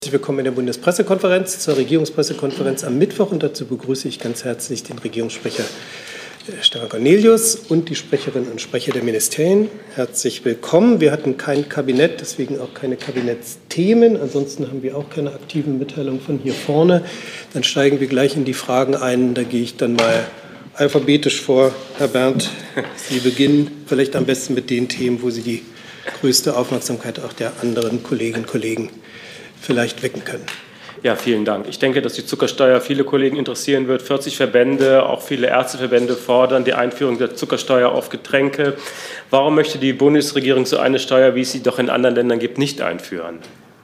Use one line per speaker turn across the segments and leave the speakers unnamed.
Herzlich willkommen in der Bundespressekonferenz zur Regierungspressekonferenz am Mittwoch und dazu begrüße ich ganz herzlich den Regierungssprecher Stefan Cornelius und die Sprecherinnen und Sprecher der Ministerien. Herzlich willkommen. Wir hatten kein Kabinett, deswegen auch keine Kabinettsthemen. Ansonsten haben wir auch keine aktiven Mitteilungen von hier vorne. Dann steigen wir gleich in die Fragen ein. Da gehe ich dann mal alphabetisch vor. Herr Berndt, Sie beginnen vielleicht am besten mit den Themen, wo Sie die größte Aufmerksamkeit auch der anderen Kolleginnen und Kollegen vielleicht wecken können.
Ja, vielen Dank. Ich denke, dass die Zuckersteuer viele Kollegen interessieren wird. 40 Verbände, auch viele Ärzteverbände fordern die Einführung der Zuckersteuer auf Getränke. Warum möchte die Bundesregierung so eine Steuer, wie es sie doch in anderen Ländern gibt, nicht einführen?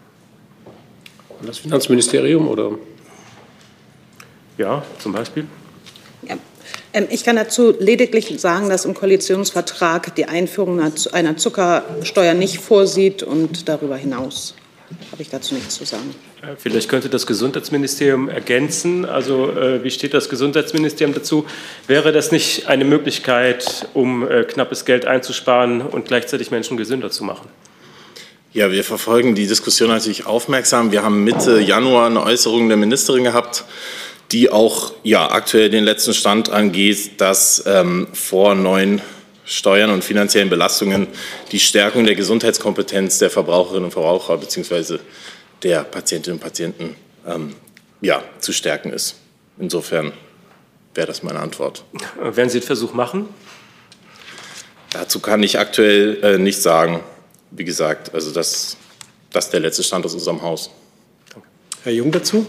Das Finanzministerium oder?
Ja, zum Beispiel.
Ja. Ich kann dazu lediglich sagen, dass im Koalitionsvertrag die Einführung einer Zuckersteuer nicht vorsieht und darüber hinaus habe ich dazu nichts zu sagen.
Vielleicht könnte das Gesundheitsministerium ergänzen. Also wie steht das Gesundheitsministerium dazu? Wäre das nicht eine Möglichkeit, um knappes Geld einzusparen und gleichzeitig Menschen gesünder zu machen?
Ja, wir verfolgen die Diskussion natürlich aufmerksam. Wir haben Mitte Januar eine Äußerung der Ministerin gehabt, die auch aktuell den letzten Stand angeht, dass vor neuen Steuern und finanziellen Belastungen die Stärkung der Gesundheitskompetenz der Verbraucherinnen und Verbraucher bzw. der Patientinnen und Patienten zu stärken ist. Insofern wäre das meine Antwort.
Werden Sie den Versuch machen?
Dazu kann ich aktuell nichts sagen. Wie gesagt, also das ist der letzte Stand aus unserem Haus.
Danke. Herr Jung dazu?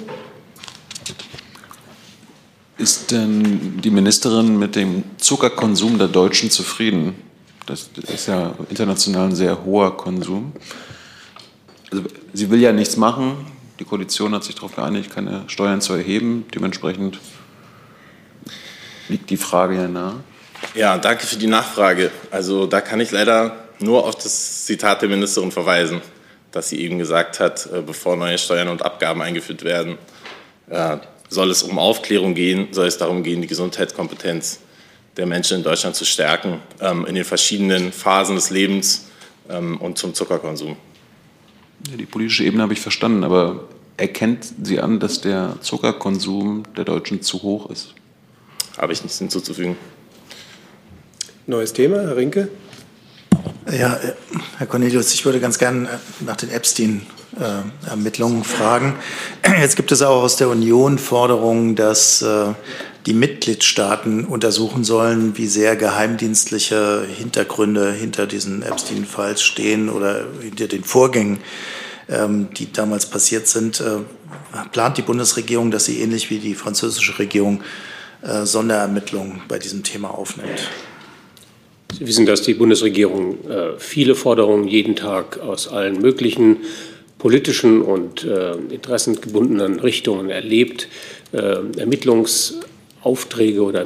Ist denn die Ministerin mit dem Zuckerkonsum der Deutschen zufrieden? Das ist ja international ein sehr hoher Konsum. Also sie will ja nichts machen. Die Koalition hat sich darauf geeinigt, keine Steuern zu erheben. Dementsprechend liegt die Frage ja nahe.
Ja, danke für die Nachfrage. Also da kann ich leider nur auf das Zitat der Ministerin verweisen, dass sie eben gesagt hat, bevor neue Steuern und Abgaben eingeführt werden, soll es um Aufklärung gehen, soll es darum gehen, die Gesundheitskompetenz der Menschen in Deutschland zu stärken, in den verschiedenen Phasen des Lebens und zum Zuckerkonsum.
Ja, die politische Ebene habe ich verstanden, aber erkennt sie an, dass der Zuckerkonsum der Deutschen zu hoch ist?
Habe ich nichts hinzuzufügen.
Neues Thema, Herr Rinke.
Ja, Herr Cornelius, ich würde ganz gern nach den Epstein-Ermittlungen fragen. Jetzt gibt es auch aus der Union Forderungen, dass die Mitgliedstaaten untersuchen sollen, wie sehr geheimdienstliche Hintergründe hinter diesen Epstein-Files stehen oder hinter den Vorgängen, die damals passiert sind. Plant die Bundesregierung, dass sie ähnlich wie die französische Regierung Sonderermittlungen bei diesem Thema aufnimmt?
Sie wissen, dass die Bundesregierung viele Forderungen jeden Tag aus allen möglichen politischen und interessengebundenen Richtungen erlebt. Ermittlungsaufträge oder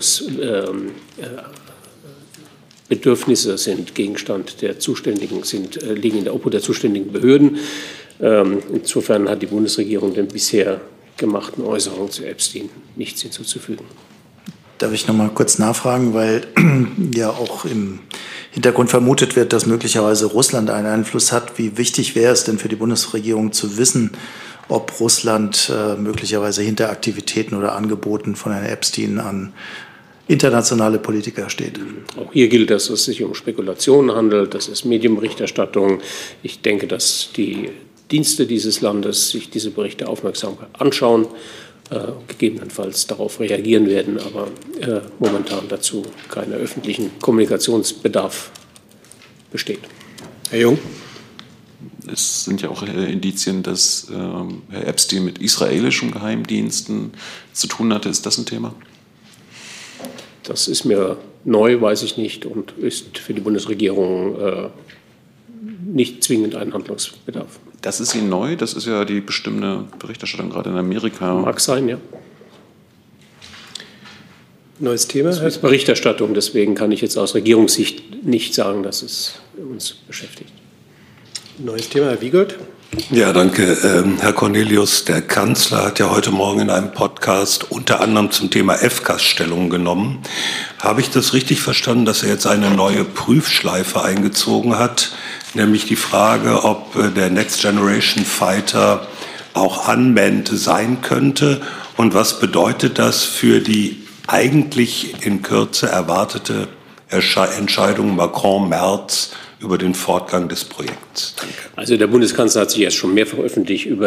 Ermittlungsbedürfnisse sind Gegenstand der liegen in der Obhut der zuständigen Behörden. Insofern hat die Bundesregierung den bisher gemachten Äußerungen zu Epstein nichts hinzuzufügen.
Darf ich noch mal kurz nachfragen, weil ja auch im Hintergrund vermutet wird, dass möglicherweise Russland einen Einfluss hat. Wie wichtig wäre es denn für die Bundesregierung zu wissen, ob Russland möglicherweise hinter Aktivitäten oder Angeboten von Herrn Epstein an internationale Politiker steht?
Auch hier gilt, dass es sich um Spekulationen handelt. Das ist Medienberichterstattung. Ich denke, dass die Dienste dieses Landes sich diese Berichte aufmerksam anschauen, gegebenenfalls darauf reagieren werden, aber momentan dazu keiner öffentlichen Kommunikationsbedarf besteht.
Herr Jung.
Es sind ja auch Indizien, dass Herr Epstein mit israelischen Geheimdiensten zu tun hatte. Ist das ein Thema?
Das ist mir neu, weiß ich nicht, und ist für die Bundesregierung nicht zwingend ein Handlungsbedarf.
Das ist Ihnen neu? Das ist ja die bestimmte Berichterstattung gerade in Amerika.
Mag sein, ja.
Neues Thema?
Das ist Berichterstattung, deswegen kann ich jetzt aus Regierungssicht nicht sagen, dass es uns beschäftigt.
Neues Thema, Herr Wiegold.
Ja, danke. Herr Cornelius, der Kanzler hat ja heute Morgen in einem Podcast unter anderem zum Thema FCAS Stellung genommen. Habe ich das richtig verstanden, dass er jetzt eine neue Prüfschleife eingezogen hat, nämlich die Frage, ob der Next Generation Fighter auch unmanned sein könnte? Und was bedeutet das für die eigentlich in Kürze erwartete Entscheidung Macron-Merz über den Fortgang des Projekts? Danke.
Also der Bundeskanzler hat sich erst schon mehrfach öffentlich über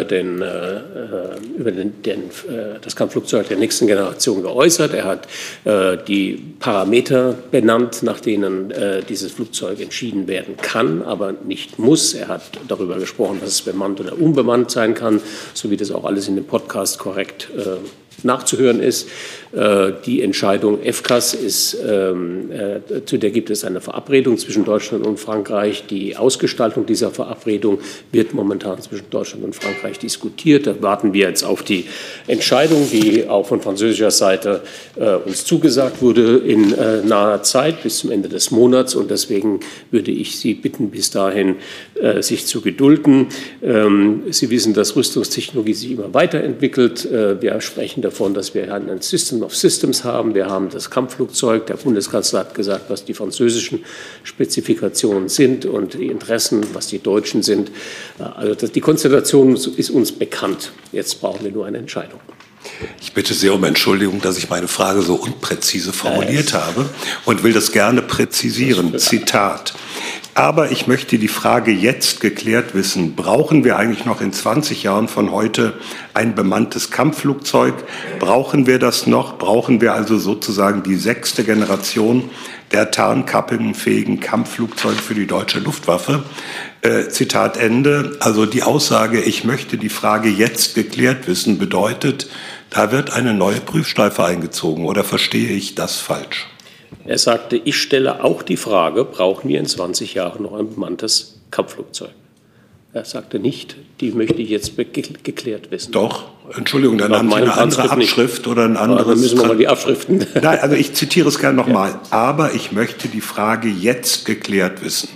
das Kampfflugzeug der nächsten Generation geäußert. Er hat die Parameter benannt, nach denen dieses Flugzeug entschieden werden kann, aber nicht muss. Er hat darüber gesprochen, dass es bemannt oder unbemannt sein kann, so wie das auch alles in dem Podcast korrekt nachzuhören ist. Die Entscheidung FCAS ist, zu der gibt es eine Verabredung zwischen Deutschland und Frankreich. Die Ausgestaltung dieser Verabredung wird momentan zwischen Deutschland und Frankreich diskutiert. Da warten wir jetzt auf die Entscheidung, die auch von französischer Seite uns zugesagt wurde in naher Zeit bis zum Ende des Monats. Und deswegen würde ich Sie bitten, bis dahin sich zu gedulden. Sie wissen, dass Rüstungstechnologie sich immer weiterentwickelt. Wir sprechen davon, dass wir ein System of Systems haben. Wir haben das Kampfflugzeug. Der Bundeskanzler hat gesagt, was die französischen Spezifikationen sind und die Interessen, was die deutschen sind. Also die Konstellation ist uns bekannt. Jetzt brauchen wir nur eine Entscheidung.
Ich bitte sehr um Entschuldigung, dass ich meine Frage so unpräzise formuliert habe und will das gerne präzisieren. Zitat. Aber ich möchte die Frage jetzt geklärt wissen. Brauchen wir eigentlich noch in 20 Jahren von heute ein bemanntes Kampfflugzeug? Brauchen wir das noch? Brauchen wir also sozusagen die 6. Generation der tarnkappenfähigen Kampfflugzeuge für die deutsche Luftwaffe? Zitat Ende. Also die Aussage, ich möchte die Frage jetzt geklärt wissen, bedeutet, da wird eine neue Prüfschleife eingezogen. Oder verstehe ich das falsch?
Er sagte, ich stelle auch die Frage, brauchen wir in 20 Jahren noch ein bemanntes Kampfflugzeug? Er sagte nicht, die möchte ich jetzt geklärt wissen.
Doch, Entschuldigung, dann haben Sie eine andere Abschrift oder ein anderes.
Dann müssen wir mal die Abschriften.
Nein, also ich zitiere es gerne nochmal. Aber ich möchte die Frage jetzt geklärt wissen.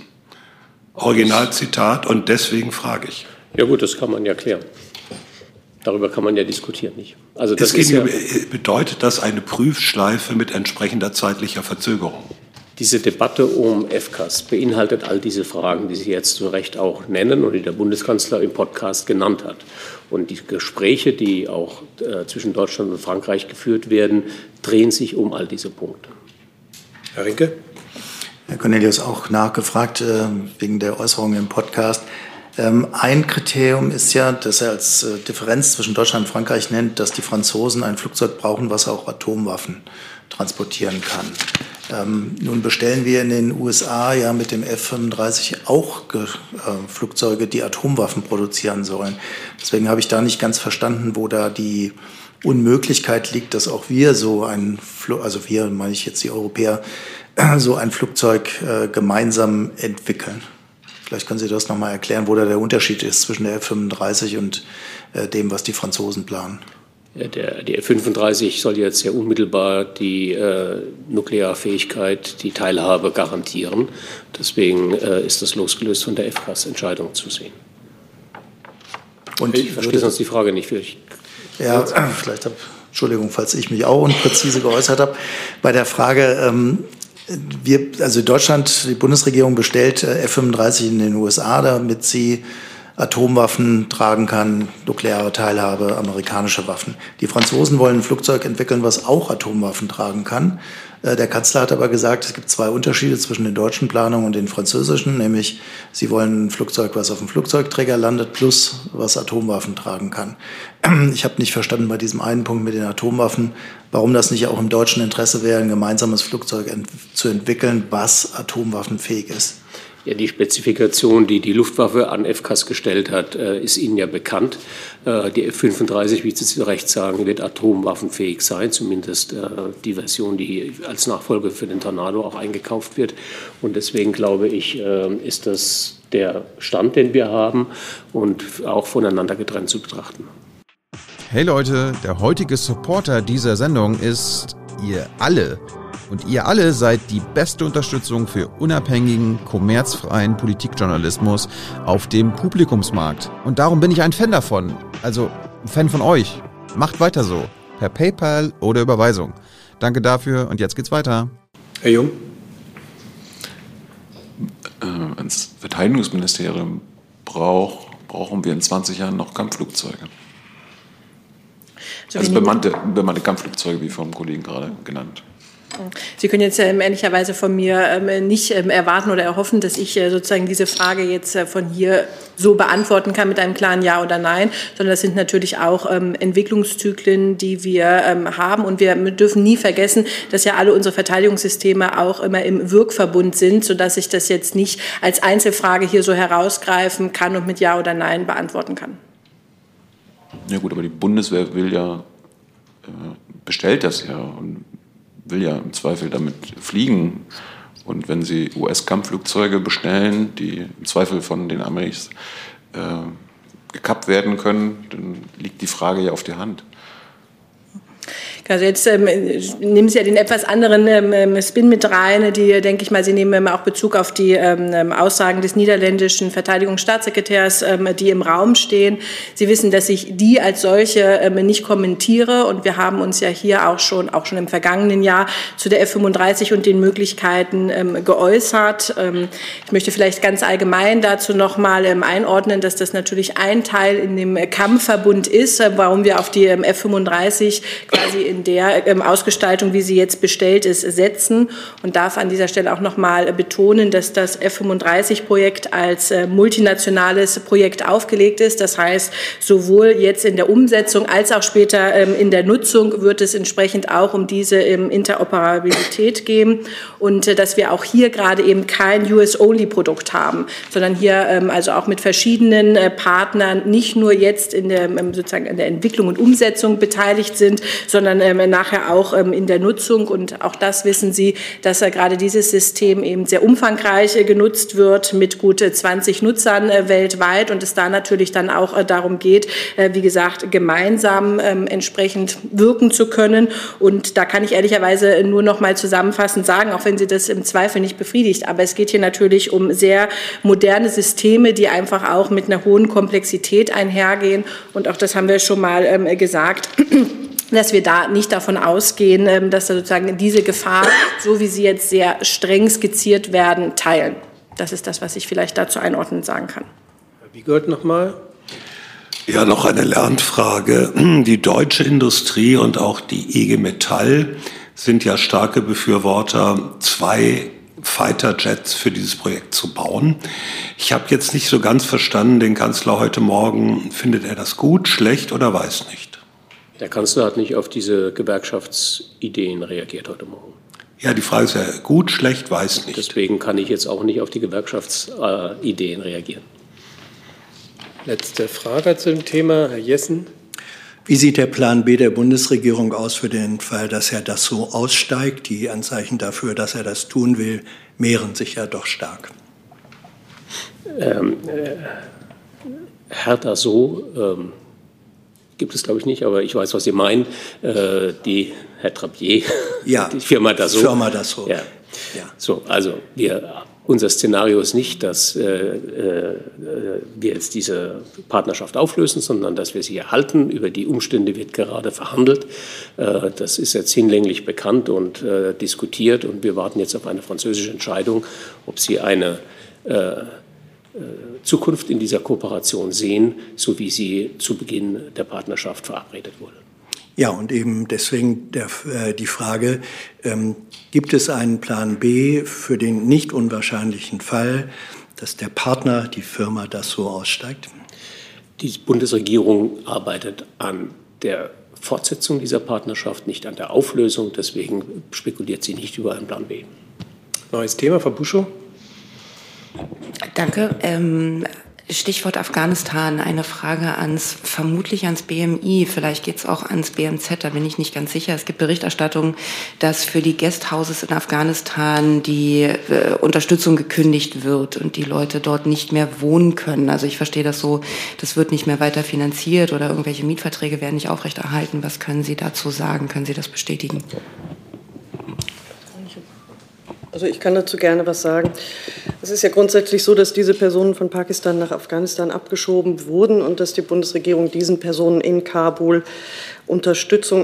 Originalzitat, und deswegen frage ich.
Ja gut, das kann man ja klären. Darüber kann man ja diskutieren, nicht? Also
das bedeutet das eine Prüfschleife mit entsprechender zeitlicher Verzögerung?
Diese Debatte um FCAS beinhaltet all diese Fragen, die Sie jetzt zu Recht auch nennen und die der Bundeskanzler im Podcast genannt hat. Und die Gespräche, die auch zwischen Deutschland und Frankreich geführt werden, drehen sich um all diese Punkte.
Herr Rinke?
Herr Cornelius, auch nachgefragt wegen der Äußerungen im Podcast. Ein Kriterium ist ja, dass er als Differenz zwischen Deutschland und Frankreich nennt, dass die Franzosen ein Flugzeug brauchen, was auch Atomwaffen transportieren kann. Nun bestellen wir in den USA ja mit dem F-35 auch Flugzeuge, die Atomwaffen produzieren sollen. Deswegen habe ich da nicht ganz verstanden, wo da die Unmöglichkeit liegt, dass auch wir so ein, also wir, meine ich jetzt die Europäer, so ein Flugzeug gemeinsam entwickeln. Vielleicht können Sie das nochmal erklären, wo da der Unterschied ist zwischen der F-35 und dem, was die Franzosen planen.
Ja, die F-35 soll jetzt sehr unmittelbar die Nuklearfähigkeit, die Teilhabe garantieren. Deswegen ist das losgelöst von der FCAS-Entscheidung zu sehen. Und ich verstehe sonst die Frage nicht.
Ja, vielleicht Entschuldigung, falls ich mich auch unpräzise geäußert habe. Bei der Frage, also Deutschland, die Bundesregierung bestellt F-35 in den USA, damit sie Atomwaffen tragen kann, nukleare Teilhabe, amerikanische Waffen. Die Franzosen wollen ein Flugzeug entwickeln, was auch Atomwaffen tragen kann. Der Kanzler hat aber gesagt, es gibt 2 Unterschiede zwischen den deutschen Planungen und den französischen, nämlich sie wollen ein Flugzeug, was auf dem Flugzeugträger landet, plus was Atomwaffen tragen kann. Ich habe nicht verstanden bei diesem einen Punkt mit den Atomwaffen, warum das nicht auch im deutschen Interesse wäre, ein gemeinsames Flugzeug zu entwickeln, was atomwaffenfähig ist.
Ja, die Spezifikation, die die Luftwaffe an FCAS gestellt hat, ist Ihnen ja bekannt. Die F-35, wie Sie zu Recht sagen, wird atomwaffenfähig sein, zumindest die Version, die als Nachfolge für den Tornado auch eingekauft wird. Und deswegen glaube ich, ist das der Stand, den wir haben und auch voneinander getrennt zu betrachten.
Hey Leute, der heutige Supporter dieser Sendung ist ihr alle. Und ihr alle seid die beste Unterstützung für unabhängigen, kommerzfreien Politikjournalismus auf dem Publikumsmarkt. Und darum bin ich ein Fan davon. Also ein Fan von euch. Macht weiter so. Per PayPal oder Überweisung. Danke dafür und jetzt geht's weiter.
Herr Jung?
Das Verteidigungsministerium braucht brauchen wir in 20 Jahren noch Kampfflugzeuge. Also bemannte Kampfflugzeuge, wie vom Kollegen gerade genannt.
Sie können jetzt ehrlicherweise von mir nicht erwarten oder erhoffen, dass ich sozusagen diese Frage jetzt von hier so beantworten kann mit einem klaren Ja oder Nein, sondern das sind natürlich auch Entwicklungszyklen, die wir haben. Und wir dürfen nie vergessen, dass ja alle unsere Verteidigungssysteme auch immer im Wirkverbund sind, sodass ich das jetzt nicht als Einzelfrage hier so herausgreifen kann und mit Ja oder Nein beantworten kann.
Ja gut, aber die Bundeswehr bestellt das ja und will ja im Zweifel damit fliegen. Und wenn sie US-Kampfflugzeuge bestellen, die im Zweifel von den Amis gekappt werden können, dann liegt die Frage ja auf der Hand.
Also jetzt nehmen Sie ja den etwas anderen Spin mit rein, denke ich mal, Sie nehmen auch Bezug auf die Aussagen des niederländischen Verteidigungsstaatssekretärs, die im Raum stehen. Sie wissen, dass ich die als solche nicht kommentiere, und wir haben uns ja hier auch schon im vergangenen Jahr zu der F-35 und den Möglichkeiten geäußert. Ich möchte vielleicht ganz allgemein dazu noch mal einordnen, dass das natürlich ein Teil in dem Kampfverbund ist, warum wir auf die F-35 quasi in der Ausgestaltung, wie sie jetzt bestellt ist, setzen, und darf an dieser Stelle auch noch mal betonen, dass das F-35-Projekt als multinationales Projekt aufgelegt ist. Das heißt, sowohl jetzt in der Umsetzung als auch später in der Nutzung wird es entsprechend auch um diese Interoperabilität gehen, und dass wir auch hier gerade eben kein US-Only-Produkt haben, sondern hier also auch mit verschiedenen Partnern nicht nur jetzt sozusagen in der Entwicklung und Umsetzung beteiligt sind, sondern nachher auch in der Nutzung. Und auch das wissen Sie, dass gerade dieses System eben sehr umfangreich genutzt wird mit gut 20 Nutzern weltweit, und es da natürlich dann auch darum geht, wie gesagt, gemeinsam entsprechend wirken zu können. Und da kann ich ehrlicherweise nur noch mal zusammenfassend sagen, auch wenn Sie das im Zweifel nicht befriedigt, aber es geht hier natürlich um sehr moderne Systeme, die einfach auch mit einer hohen Komplexität einhergehen. Und auch das haben wir schon mal gesagt, dass wir da nicht davon ausgehen, dass da sozusagen diese Gefahr, so wie sie jetzt sehr streng skizziert werden, teilen. Das ist das, was ich vielleicht dazu einordnend sagen kann.
Herr Wiegold noch mal.
Ja, noch eine Lernfrage. Die deutsche Industrie und auch die IG Metall sind ja starke Befürworter, 2 Fighter-Jets für dieses Projekt zu bauen. Ich habe jetzt nicht so ganz verstanden, den Kanzler heute Morgen, findet er das gut, schlecht oder weiß nicht?
Der Kanzler hat nicht auf diese Gewerkschaftsideen reagiert heute Morgen.
Ja, die Frage ist ja gut, schlecht, weiß nicht.
Deswegen kann ich jetzt auch nicht auf die Gewerkschaftsideen reagieren.
Letzte Frage zu dem Thema, Herr Jessen.
Wie sieht der Plan B der Bundesregierung aus für den Fall, dass Herr Dassault aussteigt? Die Anzeichen dafür, dass er das tun will, mehren sich ja doch stark.
Herr Dassault gibt es, glaube ich, nicht, aber ich weiß, was Sie meinen. Herr Trappier,
ja,
die Firma Dassault.
Firma Dassault.
Ja. Ja. So, also unser Szenario ist nicht, dass wir jetzt diese Partnerschaft auflösen, sondern dass wir sie erhalten. Über die Umstände wird gerade verhandelt. Das ist jetzt hinlänglich bekannt und diskutiert, und wir warten jetzt auf eine französische Entscheidung, ob sie eine Zukunft in dieser Kooperation sehen, so wie sie zu Beginn der Partnerschaft verabredet wurde.
Ja, und eben deswegen die Frage, gibt es einen Plan B für den nicht unwahrscheinlichen Fall, dass der Partner, die Firma Dassault, aussteigt?
Die Bundesregierung arbeitet an der Fortsetzung dieser Partnerschaft, nicht an der Auflösung. Deswegen spekuliert sie nicht über einen Plan B.
Neues Thema, Frau Buschow.
Danke. Stichwort Afghanistan, eine Frage vermutlich ans BMI, vielleicht geht es auch ans BMZ, da bin ich nicht ganz sicher. Es gibt Berichterstattung, dass für die Guesthouses in Afghanistan die Unterstützung gekündigt wird und die Leute dort nicht mehr wohnen können. Also ich verstehe das so, das wird nicht mehr weiter finanziert oder irgendwelche Mietverträge werden nicht aufrechterhalten. Was können Sie dazu sagen? Können Sie das bestätigen?
Also ich kann dazu gerne was sagen. Es ist ja grundsätzlich so, dass diese Personen von Pakistan nach Afghanistan abgeschoben wurden und dass die Bundesregierung diesen Personen in Kabul Unterstützung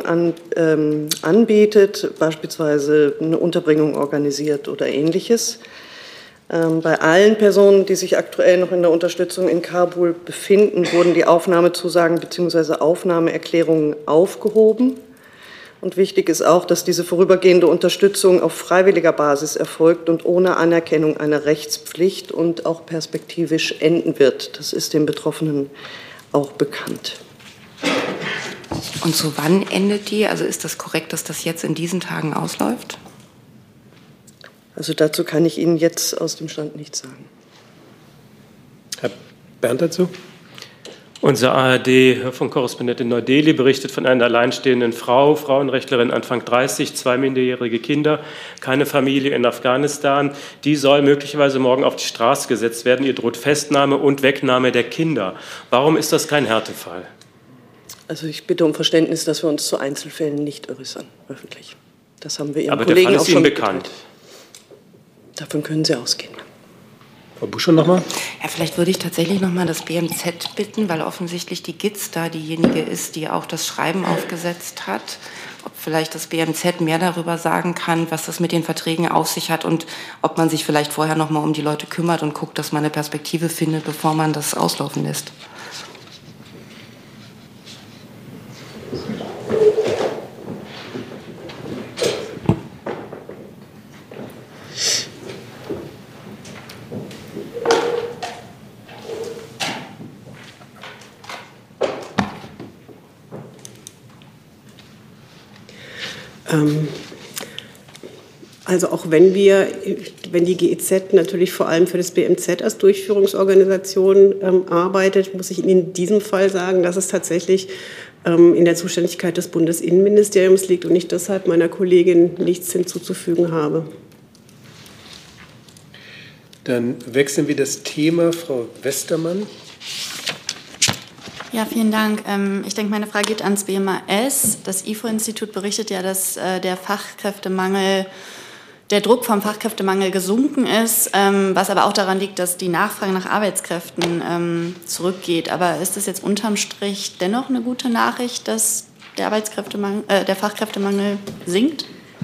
anbietet, beispielsweise eine Unterbringung organisiert oder Ähnliches. Bei allen Personen, die sich aktuell noch in der Unterstützung in Kabul befinden, wurden die Aufnahmezusagen bzw. Aufnahmeerklärungen aufgehoben. Und wichtig ist auch, dass diese vorübergehende Unterstützung auf freiwilliger Basis erfolgt und ohne Anerkennung einer Rechtspflicht und auch perspektivisch enden wird. Das ist den Betroffenen auch bekannt.
Und zu wann endet die? Also ist das korrekt, dass das jetzt in diesen Tagen ausläuft?
Also dazu kann ich Ihnen jetzt aus dem Stand nichts sagen.
Herr Bernd dazu?
Unser ARD-Hörfunkkorrespondent in Neu-Delhi berichtet von einer alleinstehenden Frau, Frauenrechtlerin Anfang 30, 2 minderjährige Kinder, keine Familie in Afghanistan. Die soll möglicherweise morgen auf die Straße gesetzt werden. Ihr droht Festnahme und Wegnahme der Kinder. Warum ist das kein Härtefall?
Also ich bitte um Verständnis, dass wir uns zu Einzelfällen nicht äußern, öffentlich. Das haben wir Ihren
Aber
Kollegen
der Fall
auch
ist
schon
Ihnen bekannt.
Davon können Sie ausgehen.
Frau Buschow noch mal?
Ja, vielleicht würde ich tatsächlich noch mal das BMZ bitten, weil offensichtlich die GIZ da diejenige ist, die auch das Schreiben aufgesetzt hat. Ob vielleicht das BMZ mehr darüber sagen kann, was das mit den Verträgen auf sich hat und ob man sich vielleicht vorher noch mal um die Leute kümmert und guckt, dass man eine Perspektive findet, bevor man das auslaufen lässt.
Also auch wenn die GEZ natürlich vor allem für das BMZ als Durchführungsorganisation arbeitet, muss ich Ihnen in diesem Fall sagen, dass es tatsächlich in der Zuständigkeit des Bundesinnenministeriums liegt und ich deshalb meiner Kollegin nichts hinzuzufügen habe.
Dann wechseln wir das Thema. Frau Westermann.
Ja, vielen Dank. Ich denke, meine Frage geht ans BMAS. Das IFO-Institut berichtet ja, dass der Druck vom Fachkräftemangel gesunken ist, was aber auch daran liegt, dass die Nachfrage nach Arbeitskräften zurückgeht. Aber ist das jetzt unterm Strich dennoch eine gute Nachricht, dass der Fachkräftemangel sinkt?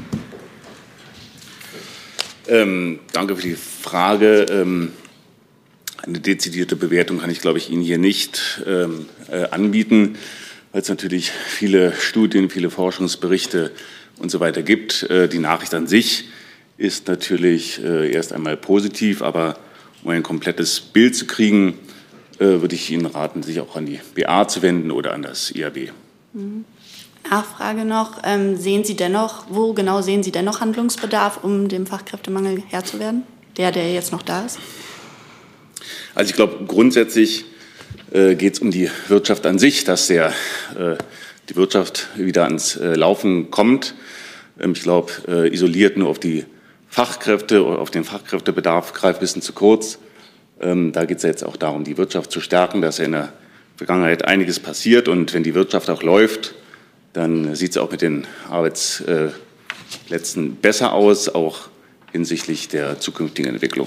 Danke für die Frage. Eine dezidierte Bewertung kann ich, glaube ich, Ihnen hier nicht anbieten, weil es natürlich viele Studien, viele Forschungsberichte und so weiter gibt. Die Nachricht an sich ist natürlich erst einmal positiv, aber um ein komplettes Bild zu kriegen, würde ich Ihnen raten, sich auch an die BA zu wenden oder an das IAB.
Nachfrage noch, wo genau sehen Sie dennoch Handlungsbedarf, um dem Fachkräftemangel Herr zu werden, der jetzt noch da ist?
Also ich glaube, grundsätzlich geht es um die Wirtschaft an sich, dass die Wirtschaft wieder ans Laufen kommt. Ich glaube, isoliert nur auf die Fachkräfte oder auf den Fachkräftebedarf greift ein bisschen zu kurz. Da geht es ja jetzt auch darum, die Wirtschaft zu stärken. Da ist ja in der Vergangenheit einiges passiert. Und wenn die Wirtschaft auch läuft, dann sieht es auch mit den Arbeitsplätzen besser aus, auch hinsichtlich der zukünftigen Entwicklung.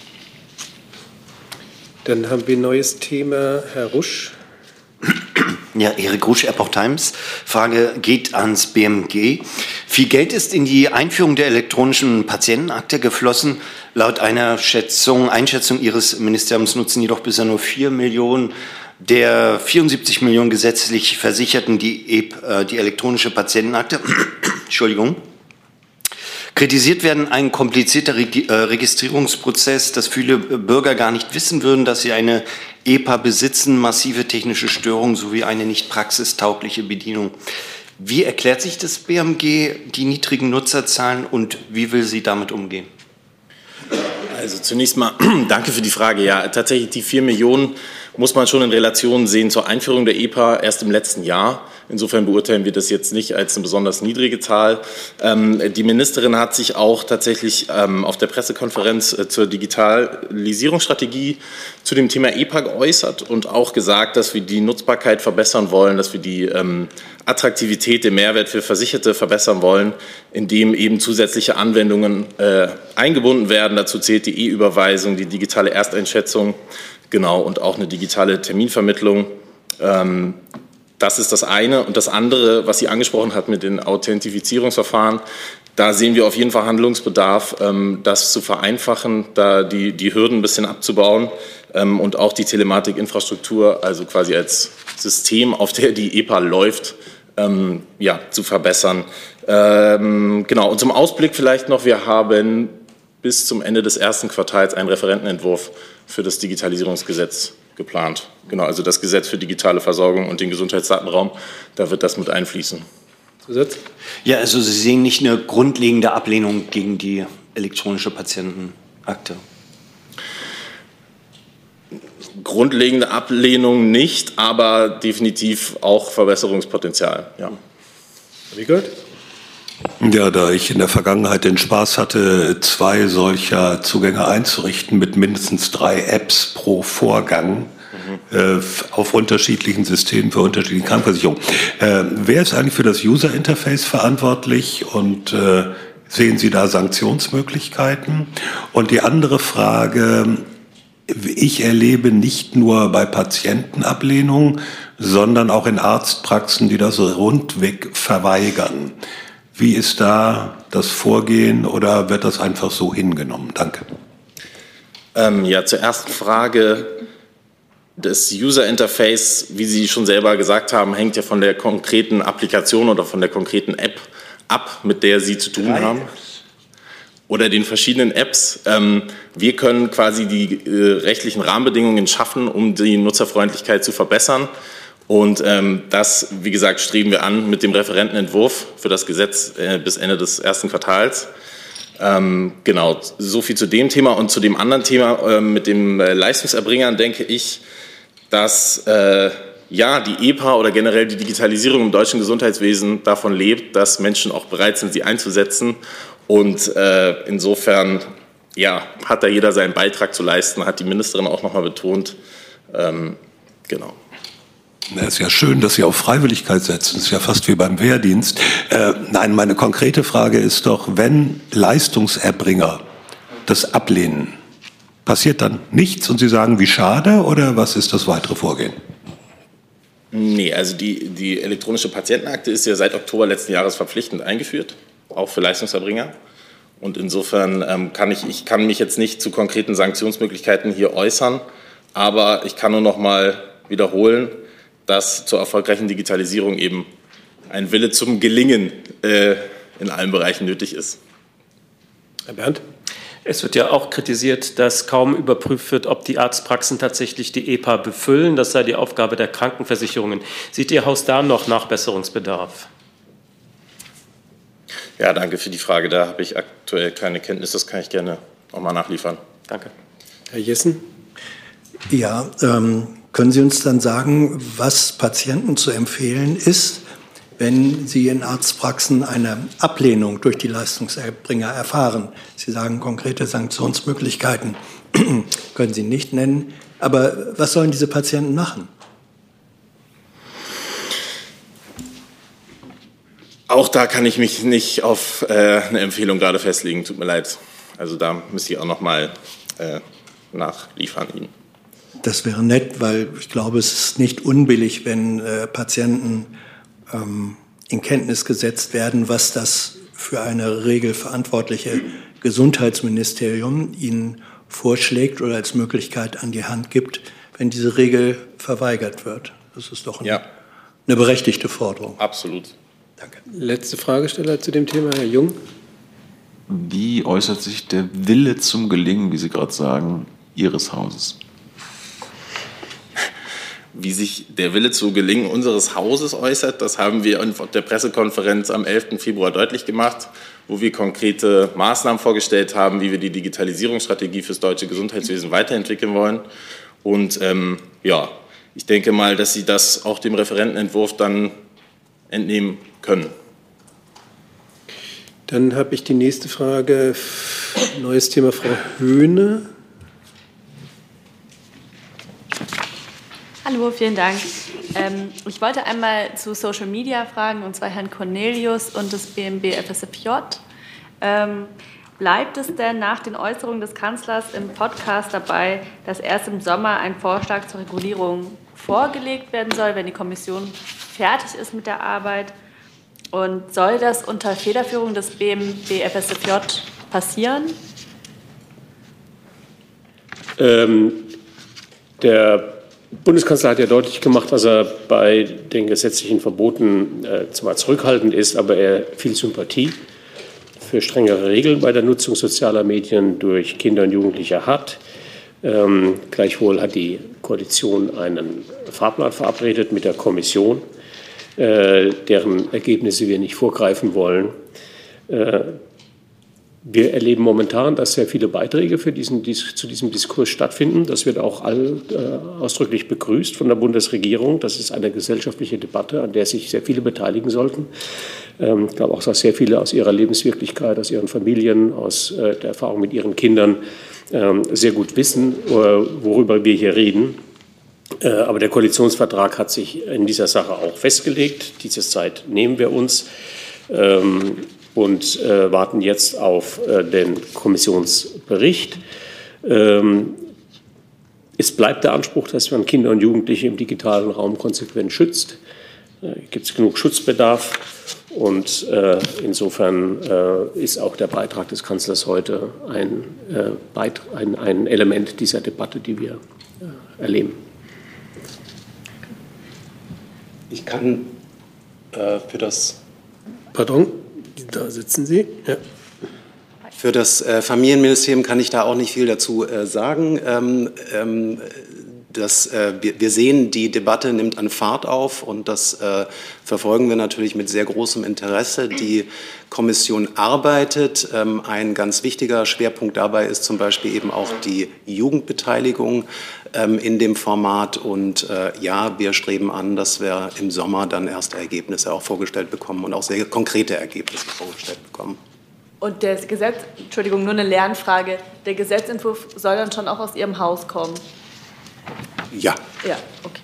Dann haben wir ein neues Thema. Herr Rusch.
Ja, Erik Rusch, Epoch Times. Frage geht ans BMG. Viel Geld ist in die Einführung der elektronischen Patientenakte geflossen. Laut einer Einschätzung Ihres Ministeriums nutzen jedoch bisher nur 4 Millionen der 74 Millionen gesetzlich Versicherten die elektronische Patientenakte. Entschuldigung. Kritisiert werden ein komplizierter Registrierungsprozess, dass viele Bürger gar nicht wissen würden, dass sie eine EPA besitzen, massive technische Störungen sowie eine nicht praxistaugliche Bedienung. Wie erklärt sich das BMG die niedrigen Nutzerzahlen und wie will sie damit umgehen?
Also zunächst mal danke für die Frage. Ja, tatsächlich die 4 Millionen muss man schon in Relation sehen zur Einführung der EPA erst im letzten Jahr. Insofern beurteilen wir das jetzt nicht als eine besonders niedrige Zahl. Die Ministerin hat sich auch tatsächlich auf der Pressekonferenz zur Digitalisierungsstrategie zu dem Thema EPA geäußert und auch gesagt, dass wir die Nutzbarkeit verbessern wollen, dass wir die Attraktivität, den Mehrwert für Versicherte verbessern wollen, indem eben zusätzliche Anwendungen eingebunden werden. Dazu zählt die E-Überweisung, die digitale Ersteinschätzung, genau, und auch eine digitale Terminvermittlung. Das ist das eine. Und das andere, was sie angesprochen hat mit den Authentifizierungsverfahren, Da sehen wir auf jeden Fall Handlungsbedarf, das zu vereinfachen, da die Hürden ein bisschen abzubauen und auch die Telematikinfrastruktur, also quasi als System, auf der die EPA läuft, zu verbessern. Genau, und zum Ausblick vielleicht noch, wir haben bis zum Ende des ersten Quartals einen Referentenentwurf für das Digitalisierungsgesetz geplant. Genau, also das Gesetz für digitale Versorgung und den Gesundheitsdatenraum, da wird das mit einfließen. Zusatz?
Ja, also Sie sehen nicht eine grundlegende Ablehnung gegen die elektronische Patientenakte?
Grundlegende Ablehnung nicht, aber definitiv auch Verbesserungspotenzial. Ja.
Ja, da ich in der Vergangenheit den Spaß hatte, 2 solcher Zugänge einzurichten mit mindestens 3 Apps pro Vorgang auf unterschiedlichen Systemen für unterschiedliche Krankenversicherungen. Wer ist eigentlich für das User-Interface verantwortlich und sehen Sie da Sanktionsmöglichkeiten? Und die andere Frage: Ich erlebe nicht nur bei Patienten Ablehnung, sondern auch in Arztpraxen, die das rundweg verweigern. Wie ist da das Vorgehen oder wird das einfach so hingenommen? Danke.
Zur ersten Frage. Das User-Interface, wie Sie schon selber gesagt haben, hängt ja von der konkreten Applikation oder von der konkreten App ab, mit der Sie zu tun haben. Oder den verschiedenen Apps. Wir können quasi die rechtlichen Rahmenbedingungen schaffen, um die Nutzerfreundlichkeit zu verbessern. Und das, wie gesagt, streben wir an mit dem Referentenentwurf für das Gesetz bis Ende des ersten Quartals. Genau, so viel zu dem Thema. Und zu dem anderen Thema mit den Leistungserbringern denke ich, dass die EPA oder generell die Digitalisierung im deutschen Gesundheitswesen davon lebt, dass Menschen auch bereit sind, sie einzusetzen. Und insofern hat da jeder seinen Beitrag zu leisten, hat die Ministerin auch nochmal betont. Genau.
Es ist ja schön, dass Sie auf Freiwilligkeit setzen. Das ist ja fast wie beim Wehrdienst. Nein, meine konkrete Frage ist doch, wenn Leistungserbringer das ablehnen, passiert dann nichts und Sie sagen, wie schade, oder was ist das weitere Vorgehen?
Nee, also die elektronische Patientenakte ist ja seit Oktober letzten Jahres verpflichtend eingeführt, auch für Leistungserbringer. Und insofern kann ich mich jetzt nicht zu konkreten Sanktionsmöglichkeiten hier äußern, aber ich kann nur noch mal wiederholen, dass zur erfolgreichen Digitalisierung eben ein Wille zum Gelingen in allen Bereichen nötig ist.
Herr Berndt?
Es wird ja auch kritisiert, dass kaum überprüft wird, ob die Arztpraxen tatsächlich die EPA befüllen. Das sei die Aufgabe der Krankenversicherungen. Sieht Ihr Haus da noch Nachbesserungsbedarf?
Ja, danke für die Frage. Da habe ich aktuell keine Kenntnis. Das kann ich gerne nochmal nachliefern.
Danke.
Herr Jessen?
Ja, können Sie uns dann sagen, was Patienten zu empfehlen ist, wenn Sie in Arztpraxen eine Ablehnung durch die Leistungserbringer erfahren? Sie sagen, konkrete Sanktionsmöglichkeiten können Sie nicht nennen. Aber was sollen diese Patienten machen?
Auch da kann ich mich nicht auf eine Empfehlung gerade festlegen. Tut mir leid. Also da müsste ich auch noch mal nachliefern Ihnen.
Das wäre nett, weil ich glaube, es ist nicht unbillig, wenn Patienten in Kenntnis gesetzt werden, was das für eine regelverantwortliche Gesundheitsministerium ihnen vorschlägt oder als Möglichkeit an die Hand gibt, wenn diese Regel verweigert wird. Das ist doch eine berechtigte Forderung.
Absolut.
Danke.
Letzte Fragesteller zu dem Thema, Herr Jung.
Wie äußert sich der Wille zum Gelingen, wie Sie gerade sagen, Ihres Hauses?
Wie sich der Wille zu Gelingen unseres Hauses äußert, das haben wir auf der Pressekonferenz am 11. Februar deutlich gemacht, wo wir konkrete Maßnahmen vorgestellt haben, wie wir die Digitalisierungsstrategie fürs deutsche Gesundheitswesen weiterentwickeln wollen. Und ich denke mal, dass Sie das auch dem Referentenentwurf dann entnehmen können.
Dann habe ich die nächste Frage. Neues Thema, Frau Höhne.
Hallo, vielen Dank. Ich wollte einmal zu Social Media fragen, und zwar Herrn Cornelius und das BMB FSFJ. Bleibt es denn nach den Äußerungen des Kanzlers im Podcast dabei, dass erst im Sommer ein Vorschlag zur Regulierung vorgelegt werden soll, wenn die Kommission fertig ist mit der Arbeit? Und soll das unter Federführung des BMBF-FSJ passieren?
Der Bundeskanzler hat ja deutlich gemacht, dass er bei den gesetzlichen Verboten zwar zurückhaltend ist, aber er viel Sympathie für strengere Regeln bei der Nutzung sozialer Medien durch Kinder und Jugendliche hat. Gleichwohl hat die Koalition einen Fahrplan verabredet mit der Kommission, deren Ergebnisse wir nicht vorgreifen wollen. Wir erleben momentan, dass sehr viele Beiträge zu diesem Diskurs stattfinden. Das wird auch ausdrücklich begrüßt von der Bundesregierung. Das ist eine gesellschaftliche Debatte, an der sich sehr viele beteiligen sollten. Ich glaube auch, dass sehr viele aus ihrer Lebenswirklichkeit, aus ihren Familien, aus der Erfahrung mit ihren Kindern sehr gut wissen, worüber wir hier reden. Aber der Koalitionsvertrag hat sich in dieser Sache auch festgelegt. Diese Zeit nehmen wir uns und warten jetzt auf den Kommissionsbericht. Es bleibt der Anspruch, dass man Kinder und Jugendliche im digitalen Raum konsequent schützt. Gibt es genug Schutzbedarf? Und insofern ist auch der Beitrag des Kanzlers heute ein Element dieser Debatte, die wir erleben.
Ich kann für das... Pardon, da sitzen Sie. Ja.
Für das Familienministerium kann ich da auch nicht viel dazu sagen. Wir sehen, die Debatte nimmt an Fahrt auf und das verfolgen wir natürlich mit sehr großem Interesse. Die Kommission arbeitet. Ein ganz wichtiger Schwerpunkt dabei ist zum Beispiel eben auch die Jugendbeteiligung in dem Format. Und ja, wir streben an, dass wir im Sommer dann erste Ergebnisse auch vorgestellt bekommen und auch sehr konkrete Ergebnisse vorgestellt bekommen.
Und das Gesetz, Entschuldigung, nur eine Lernfrage, der Gesetzentwurf soll dann schon auch aus Ihrem Haus kommen?
Ja.
Ja, okay.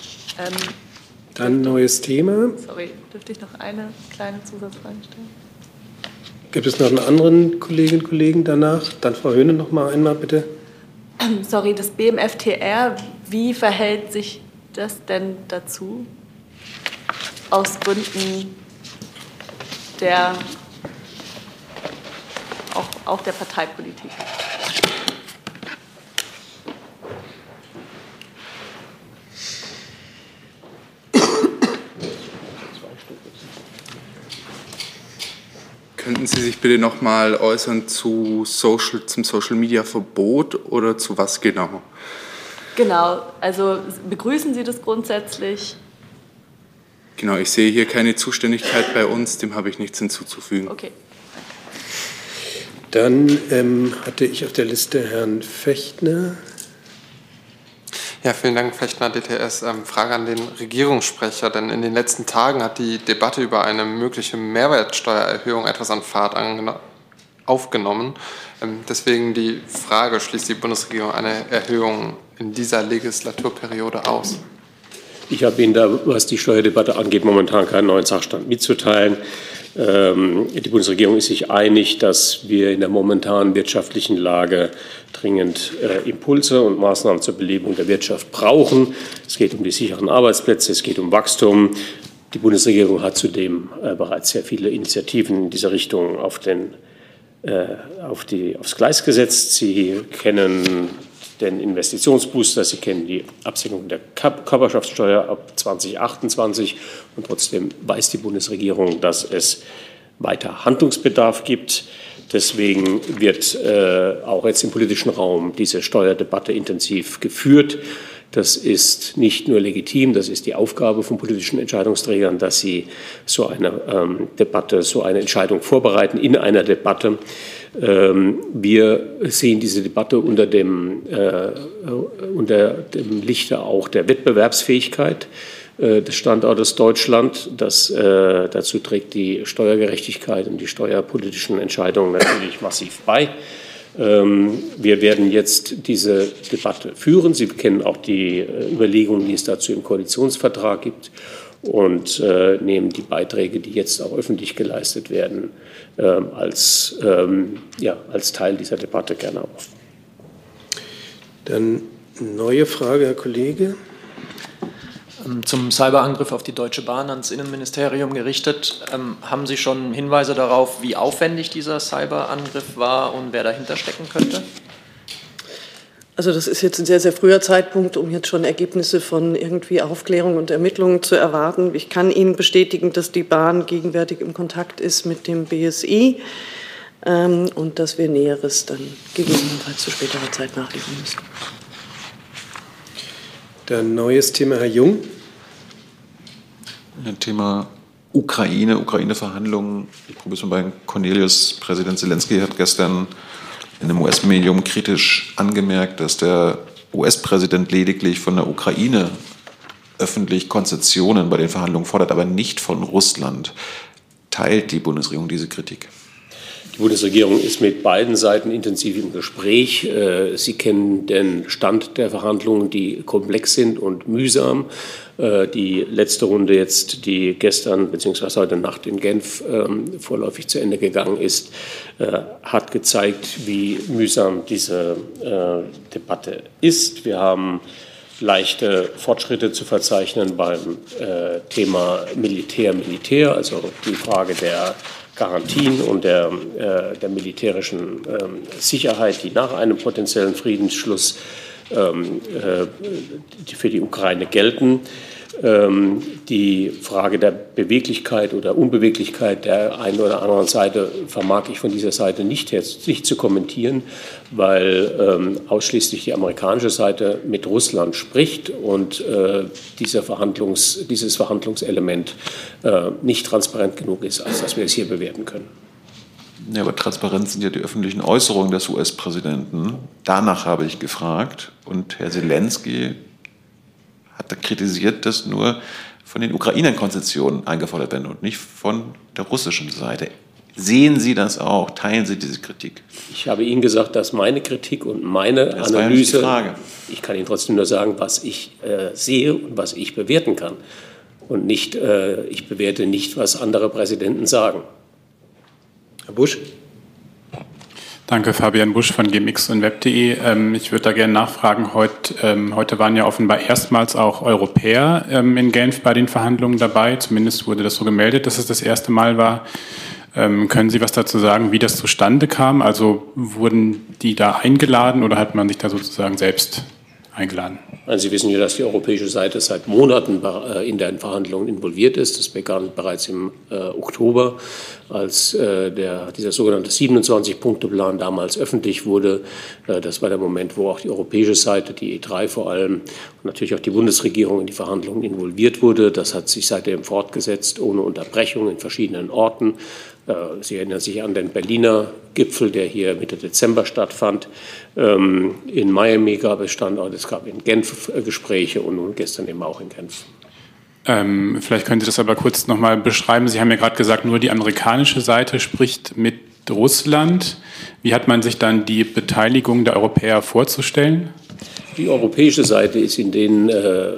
Dann neues Thema.
Sorry, dürfte ich noch eine kleine Zusatzfrage stellen?
Gibt es noch einen anderen Kolleginnen und Kollegen danach? Dann Frau Höhne noch mal einmal, bitte.
Sorry, das BMFTR, wie verhält sich das denn dazu? Aus Gründen der, auch der Parteipolitik.
Könnten Sie sich bitte noch mal äußern zum Social-Media-Verbot oder zu was genau?
Genau, also begrüßen Sie das grundsätzlich?
Genau, ich sehe hier keine Zuständigkeit bei uns, dem habe ich nichts hinzuzufügen.
Okay.
Dann hatte ich auf der Liste Herrn Fechtner.
Ja, vielen Dank, Fechtner, DTS. Frage an den Regierungssprecher, denn in den letzten Tagen hat die Debatte über eine mögliche Mehrwertsteuererhöhung etwas an Fahrt aufgenommen. Deswegen die Frage, schließt die Bundesregierung eine Erhöhung in dieser Legislaturperiode aus?
Ich habe Ihnen da, was die Steuerdebatte angeht, momentan keinen neuen Sachstand mitzuteilen. Die Bundesregierung ist sich einig, dass wir in der momentanen wirtschaftlichen Lage dringend Impulse und Maßnahmen zur Belebung der Wirtschaft brauchen. Es geht um die sicheren Arbeitsplätze, es geht um Wachstum. Die Bundesregierung hat zudem bereits sehr viele Initiativen in dieser Richtung aufs Gleis gesetzt. Sie kennen den Investitionsbooster, Sie kennen die Absenkung der Körperschaftssteuer ab 2028 und trotzdem weiß die Bundesregierung, dass es weiter Handlungsbedarf gibt. Deswegen wird auch jetzt im politischen Raum diese Steuerdebatte intensiv geführt. Das ist nicht nur legitim, das ist die Aufgabe von politischen Entscheidungsträgern, dass sie so eine Debatte, so eine Entscheidung vorbereiten in einer Debatte. Wir sehen diese Debatte unter dem Lichte auch der Wettbewerbsfähigkeit des Standortes Deutschland. Dazu trägt die Steuergerechtigkeit und die steuerpolitischen Entscheidungen natürlich massiv bei. Wir werden jetzt diese Debatte führen. Sie kennen auch die Überlegungen, die es dazu im Koalitionsvertrag gibt, und nehmen die Beiträge, die jetzt auch öffentlich geleistet werden, als Teil dieser Debatte gerne auf.
Dann neue Frage, Herr Kollege.
Zum Cyberangriff auf die Deutsche Bahn ans Innenministerium gerichtet. Haben Sie schon Hinweise darauf, wie aufwendig dieser Cyberangriff war und wer dahinter stecken könnte?
Also das ist jetzt ein sehr, sehr früher Zeitpunkt, um jetzt schon Ergebnisse von irgendwie Aufklärung und Ermittlungen zu erwarten. Ich kann Ihnen bestätigen, dass die Bahn gegenwärtig im Kontakt ist mit dem BSI und dass wir Näheres dann gegebenenfalls zu späterer Zeit nachliefern müssen.
Dann neues Thema, Herr Jung.
Thema Ukraine-Verhandlungen. Ich probiere es mal bei Cornelius. Präsident Zelensky hat gestern in einem US-Medium kritisch angemerkt, dass der US-Präsident lediglich von der Ukraine öffentlich Konzessionen bei den Verhandlungen fordert, aber nicht von Russland. Teilt die Bundesregierung diese Kritik?
Die Bundesregierung ist mit beiden Seiten intensiv im Gespräch. Sie kennen den Stand der Verhandlungen, die komplex sind und mühsam. Die letzte Runde jetzt, die gestern bzw. heute Nacht in Genf vorläufig zu Ende gegangen ist, hat gezeigt, wie mühsam diese Debatte ist. Wir haben leichte Fortschritte zu verzeichnen beim Thema Militär, also die Frage der Garantien und der militärischen Sicherheit, die nach einem potenziellen Friedensschluss für die Ukraine gelten. Die Frage der Beweglichkeit oder Unbeweglichkeit der einen oder anderen Seite vermag ich von dieser Seite nicht zu kommentieren, weil ausschließlich die amerikanische Seite mit Russland spricht und dieses Verhandlungselement nicht transparent genug ist, als dass wir es hier bewerten können.
Ja, aber transparent sind ja die öffentlichen Äußerungen des US-Präsidenten. Danach habe ich gefragt. Und Herr Zelensky hat kritisiert, dass nur von den Ukrainern Konzessionen eingefordert werden und nicht von der russischen Seite. Sehen Sie das auch? Teilen Sie diese Kritik?
Ich habe Ihnen gesagt, dass meine Kritik und meine
das
Analyse,
war ja nicht die Frage.
Ich kann Ihnen trotzdem nur sagen, was ich sehe und was ich bewerten kann. Und nicht, ich bewerte nicht, was andere Präsidenten sagen.
Herr Busch.
Danke, Fabian Busch von gmx und web.de. Ich würde da gerne nachfragen, heute waren ja offenbar erstmals auch Europäer in Genf bei den Verhandlungen dabei. Zumindest wurde das so gemeldet, dass es das erste Mal war. Können Sie was dazu sagen, wie das zustande kam? Also wurden die da eingeladen oder hat man sich da sozusagen selbst eingeladen?
Also Sie wissen ja, dass die europäische Seite seit Monaten in den Verhandlungen involviert ist. Das begann bereits im Oktober, als dieser sogenannte 27-Punkte-Plan damals öffentlich wurde. Das war der Moment, wo auch die europäische Seite, die E3 vor allem und natürlich auch die Bundesregierung in die Verhandlungen involviert wurde. Das hat sich seitdem fortgesetzt, ohne Unterbrechung in verschiedenen Orten. Sie erinnern sich an den Berliner Gipfel, der hier Mitte Dezember stattfand. In Miami gab es Standorte, es gab in Genf Gespräche und nun gestern eben auch in Genf.
Vielleicht können Sie das aber kurz noch mal beschreiben. Sie haben ja gerade gesagt, nur die amerikanische Seite spricht mit Russland. Wie hat man sich dann die Beteiligung der Europäer vorzustellen?
Die europäische Seite ist in dem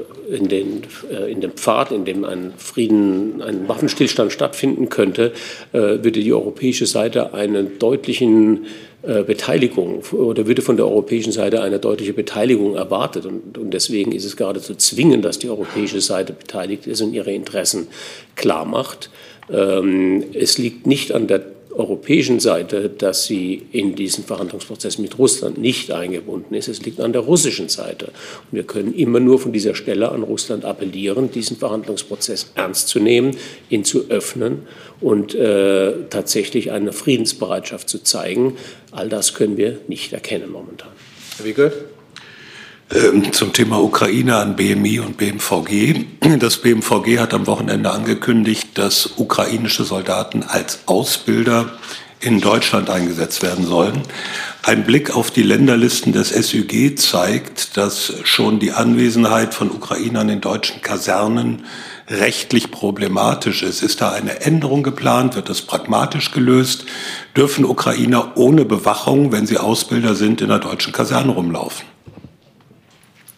Pfad, in dem ein Waffenstillstand stattfinden könnte, würde die europäische Seite einen deutlichen Beteiligung oder würde von der europäischen Seite eine deutliche Beteiligung erwartet. Und deswegen ist es geradezu zwingend, dass die europäische Seite beteiligt ist und ihre Interessen klar macht. Es liegt nicht an der europäischen Seite, dass sie in diesen Verhandlungsprozess mit Russland nicht eingebunden ist. Es liegt an der russischen Seite. Und wir können immer nur von dieser Stelle an Russland appellieren, diesen Verhandlungsprozess ernst zu nehmen, ihn zu öffnen und tatsächlich eine Friedensbereitschaft zu zeigen. All das können wir nicht erkennen momentan.
Herr Wickel?
Zum Thema Ukraine an BMI und BMVG. Das BMVG hat am Wochenende angekündigt, dass ukrainische Soldaten als Ausbilder in Deutschland eingesetzt werden sollen. Ein Blick auf die Länderlisten des SÜG zeigt, dass schon die Anwesenheit von Ukrainern in deutschen Kasernen rechtlich problematisch ist. Ist da eine Änderung geplant? Wird das pragmatisch gelöst? Dürfen Ukrainer ohne Bewachung, wenn sie Ausbilder sind, in der deutschen Kaserne rumlaufen?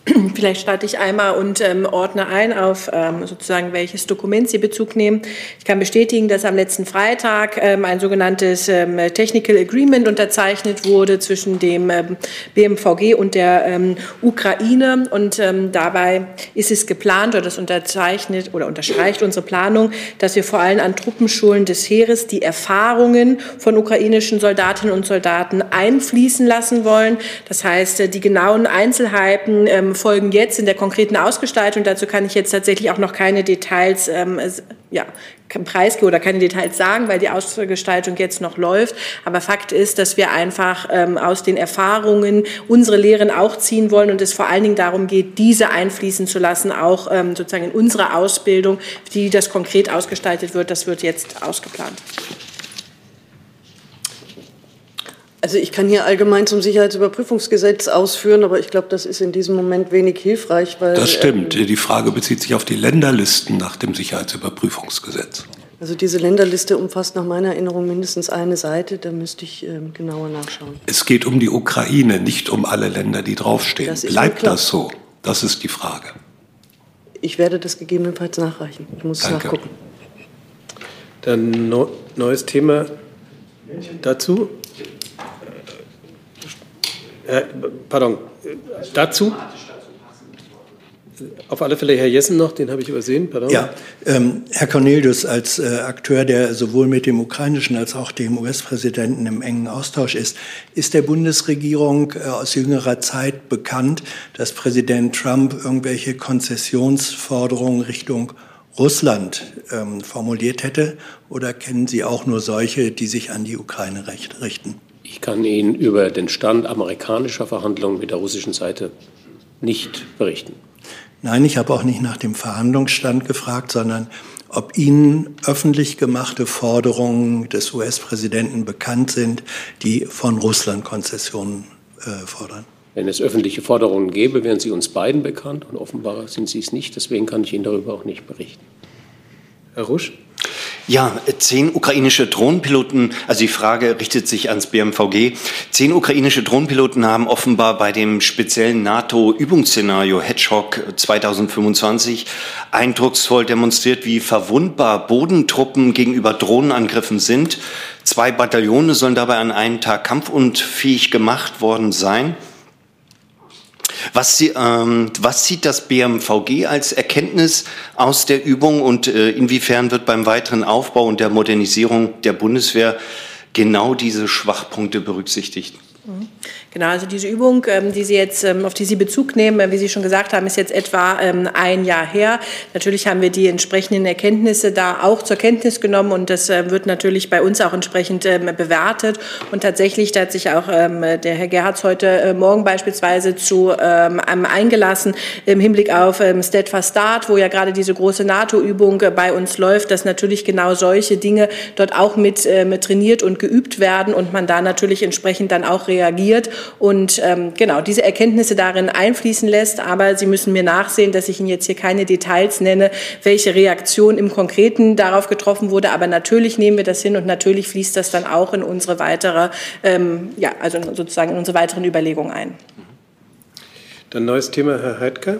Vielleicht starte ich einmal und ordne ein auf sozusagen, welches Dokument Sie Bezug nehmen. Ich kann bestätigen, dass am letzten Freitag ein sogenanntes Technical Agreement unterzeichnet wurde zwischen dem BMVG und der Ukraine. Und dabei ist es geplant, oder das unterzeichnet oder unterstreicht unsere Planung, dass wir vor allem an Truppenschulen des Heeres die Erfahrungen von ukrainischen Soldatinnen und Soldaten einfließen lassen wollen. Das heißt, die genauen Einzelheiten folgen jetzt in der konkreten Ausgestaltung. Dazu kann ich jetzt tatsächlich auch noch keine Details preisgeben oder keine Details sagen, weil die Ausgestaltung jetzt noch läuft. Aber Fakt ist, dass wir einfach aus den Erfahrungen unsere Lehren auch ziehen wollen und es vor allen Dingen darum geht, diese einfließen zu lassen, auch sozusagen in unsere Ausbildung, wie das konkret ausgestaltet wird. Das wird jetzt ausgeplant.
Also ich kann hier allgemein zum Sicherheitsüberprüfungsgesetz ausführen, aber ich glaube, das ist in diesem Moment wenig hilfreich. Weil,
das stimmt. Die Frage bezieht sich auf die Länderlisten nach dem Sicherheitsüberprüfungsgesetz.
Also diese Länderliste umfasst nach meiner Erinnerung mindestens eine Seite, da müsste ich genauer nachschauen.
Es geht um die Ukraine, nicht um alle Länder, die draufstehen. Bleibt das so? Das ist die Frage.
Ich werde das gegebenenfalls nachreichen. Ich muss nachgucken.
Dann neues Thema dazu. Dazu? Auf alle Fälle Herr Jessen noch, den habe ich übersehen. Pardon.
Ja, Herr Cornelius, als Akteur, der sowohl mit dem ukrainischen als auch dem US-Präsidenten im engen Austausch ist der Bundesregierung aus jüngerer Zeit bekannt, dass Präsident Trump irgendwelche Konzessionsforderungen Richtung Russland formuliert hätte? Oder kennen Sie auch nur solche, die sich an die Ukraine richten?
Ich kann Ihnen über den Stand amerikanischer Verhandlungen mit der russischen Seite nicht berichten.
Nein, ich habe auch nicht nach dem Verhandlungsstand gefragt, sondern ob Ihnen öffentlich gemachte Forderungen des US-Präsidenten bekannt sind, die von Russland Konzessionen fordern.
Wenn es öffentliche Forderungen gäbe, wären sie uns beiden bekannt und offenbar sind sie es nicht. Deswegen kann ich Ihnen darüber auch nicht berichten.
Herr Rusch?
Ja, 10 ukrainische Drohnenpiloten, also die Frage richtet sich ans BMVG. 10 ukrainische Drohnenpiloten haben offenbar bei dem speziellen NATO-Übungsszenario Hedgehog 2025 eindrucksvoll demonstriert, wie verwundbar Bodentruppen gegenüber Drohnenangriffen sind. 2 Bataillone sollen dabei an einem Tag kampfunfähig gemacht worden sein. Was sieht das BMVG als Erkenntnis aus der Übung und inwiefern wird beim weiteren Aufbau und der Modernisierung der Bundeswehr genau diese Schwachpunkte berücksichtigt?
Genau, also diese Übung, auf die Sie Bezug nehmen, wie Sie schon gesagt haben, ist jetzt etwa ein Jahr her. Natürlich haben wir die entsprechenden Erkenntnisse da auch zur Kenntnis genommen und das wird natürlich bei uns auch entsprechend bewertet. Und tatsächlich, da hat sich auch der Herr Gerhards heute Morgen beispielsweise zu eingelassen im Hinblick auf Steadfast Start, wo ja gerade diese große NATO-Übung bei uns läuft, dass natürlich genau solche Dinge dort auch mit trainiert und geübt werden und man da natürlich entsprechend dann auch reagiert und genau diese Erkenntnisse darin einfließen lässt. Aber Sie müssen mir nachsehen, dass ich Ihnen jetzt hier keine Details nenne, welche Reaktion im Konkreten darauf getroffen wurde. Aber natürlich nehmen wir das hin und natürlich fließt das dann auch in unsere weitere, also sozusagen in unsere weiteren Überlegungen ein.
Dann neues Thema, Herr Heidke.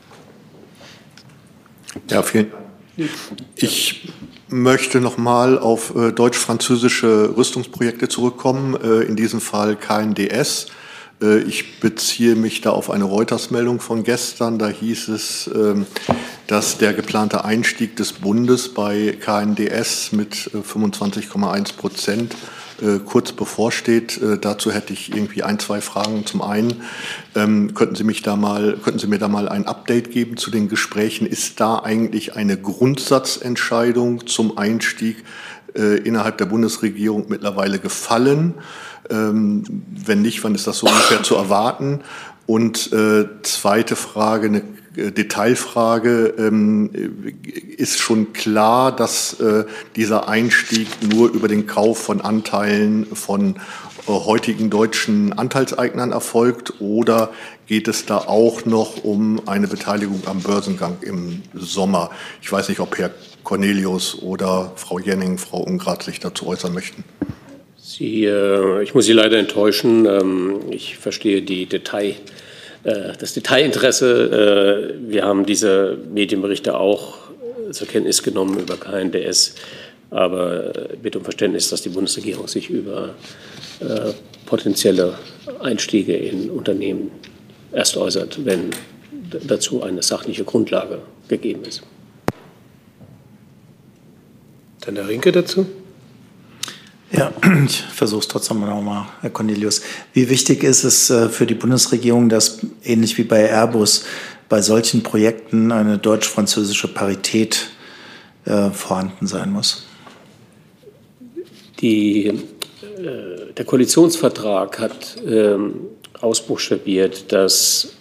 Ja, vielen Dank. Ich möchte noch mal auf deutsch-französische Rüstungsprojekte zurückkommen, in diesem Fall KNDS. Ich beziehe mich da auf eine Reuters-Meldung von gestern. Da hieß es, dass der geplante Einstieg des Bundes bei KNDS mit 25,1% kurz bevorsteht. Dazu hätte ich irgendwie 2 Fragen. Zum einen, könnten Sie mir da mal ein Update geben zu den Gesprächen? Ist da eigentlich eine Grundsatzentscheidung zum Einstieg innerhalb der Bundesregierung mittlerweile gefallen? Wenn nicht, wann ist das so ungefähr zu erwarten? Und zweite Frage, eine Detailfrage, ist schon klar, dass dieser Einstieg nur über den Kauf von Anteilen von heutigen deutschen Anteilseignern erfolgt oder geht es da auch noch um eine Beteiligung am Börsengang im Sommer? Ich weiß nicht, ob Herr Cornelius oder Frau Jenning, Frau Ungrad sich dazu äußern möchten.
Ich muss Sie leider enttäuschen. Ich verstehe die das Detailinteresse. Wir haben diese Medienberichte auch zur Kenntnis genommen über KNDS, aber bitte um Verständnis, dass die Bundesregierung sich über potenzielle Einstiege in Unternehmen erst äußert, wenn dazu eine sachliche Grundlage gegeben ist.
Dann der Rinke dazu.
Ja, ich versuche es trotzdem nochmal, Herr Cornelius. Wie wichtig ist es für die Bundesregierung, dass ähnlich wie bei Airbus bei solchen Projekten eine deutsch-französische Parität vorhanden sein muss?
Der Koalitionsvertrag hat ausbuchstabiert, dass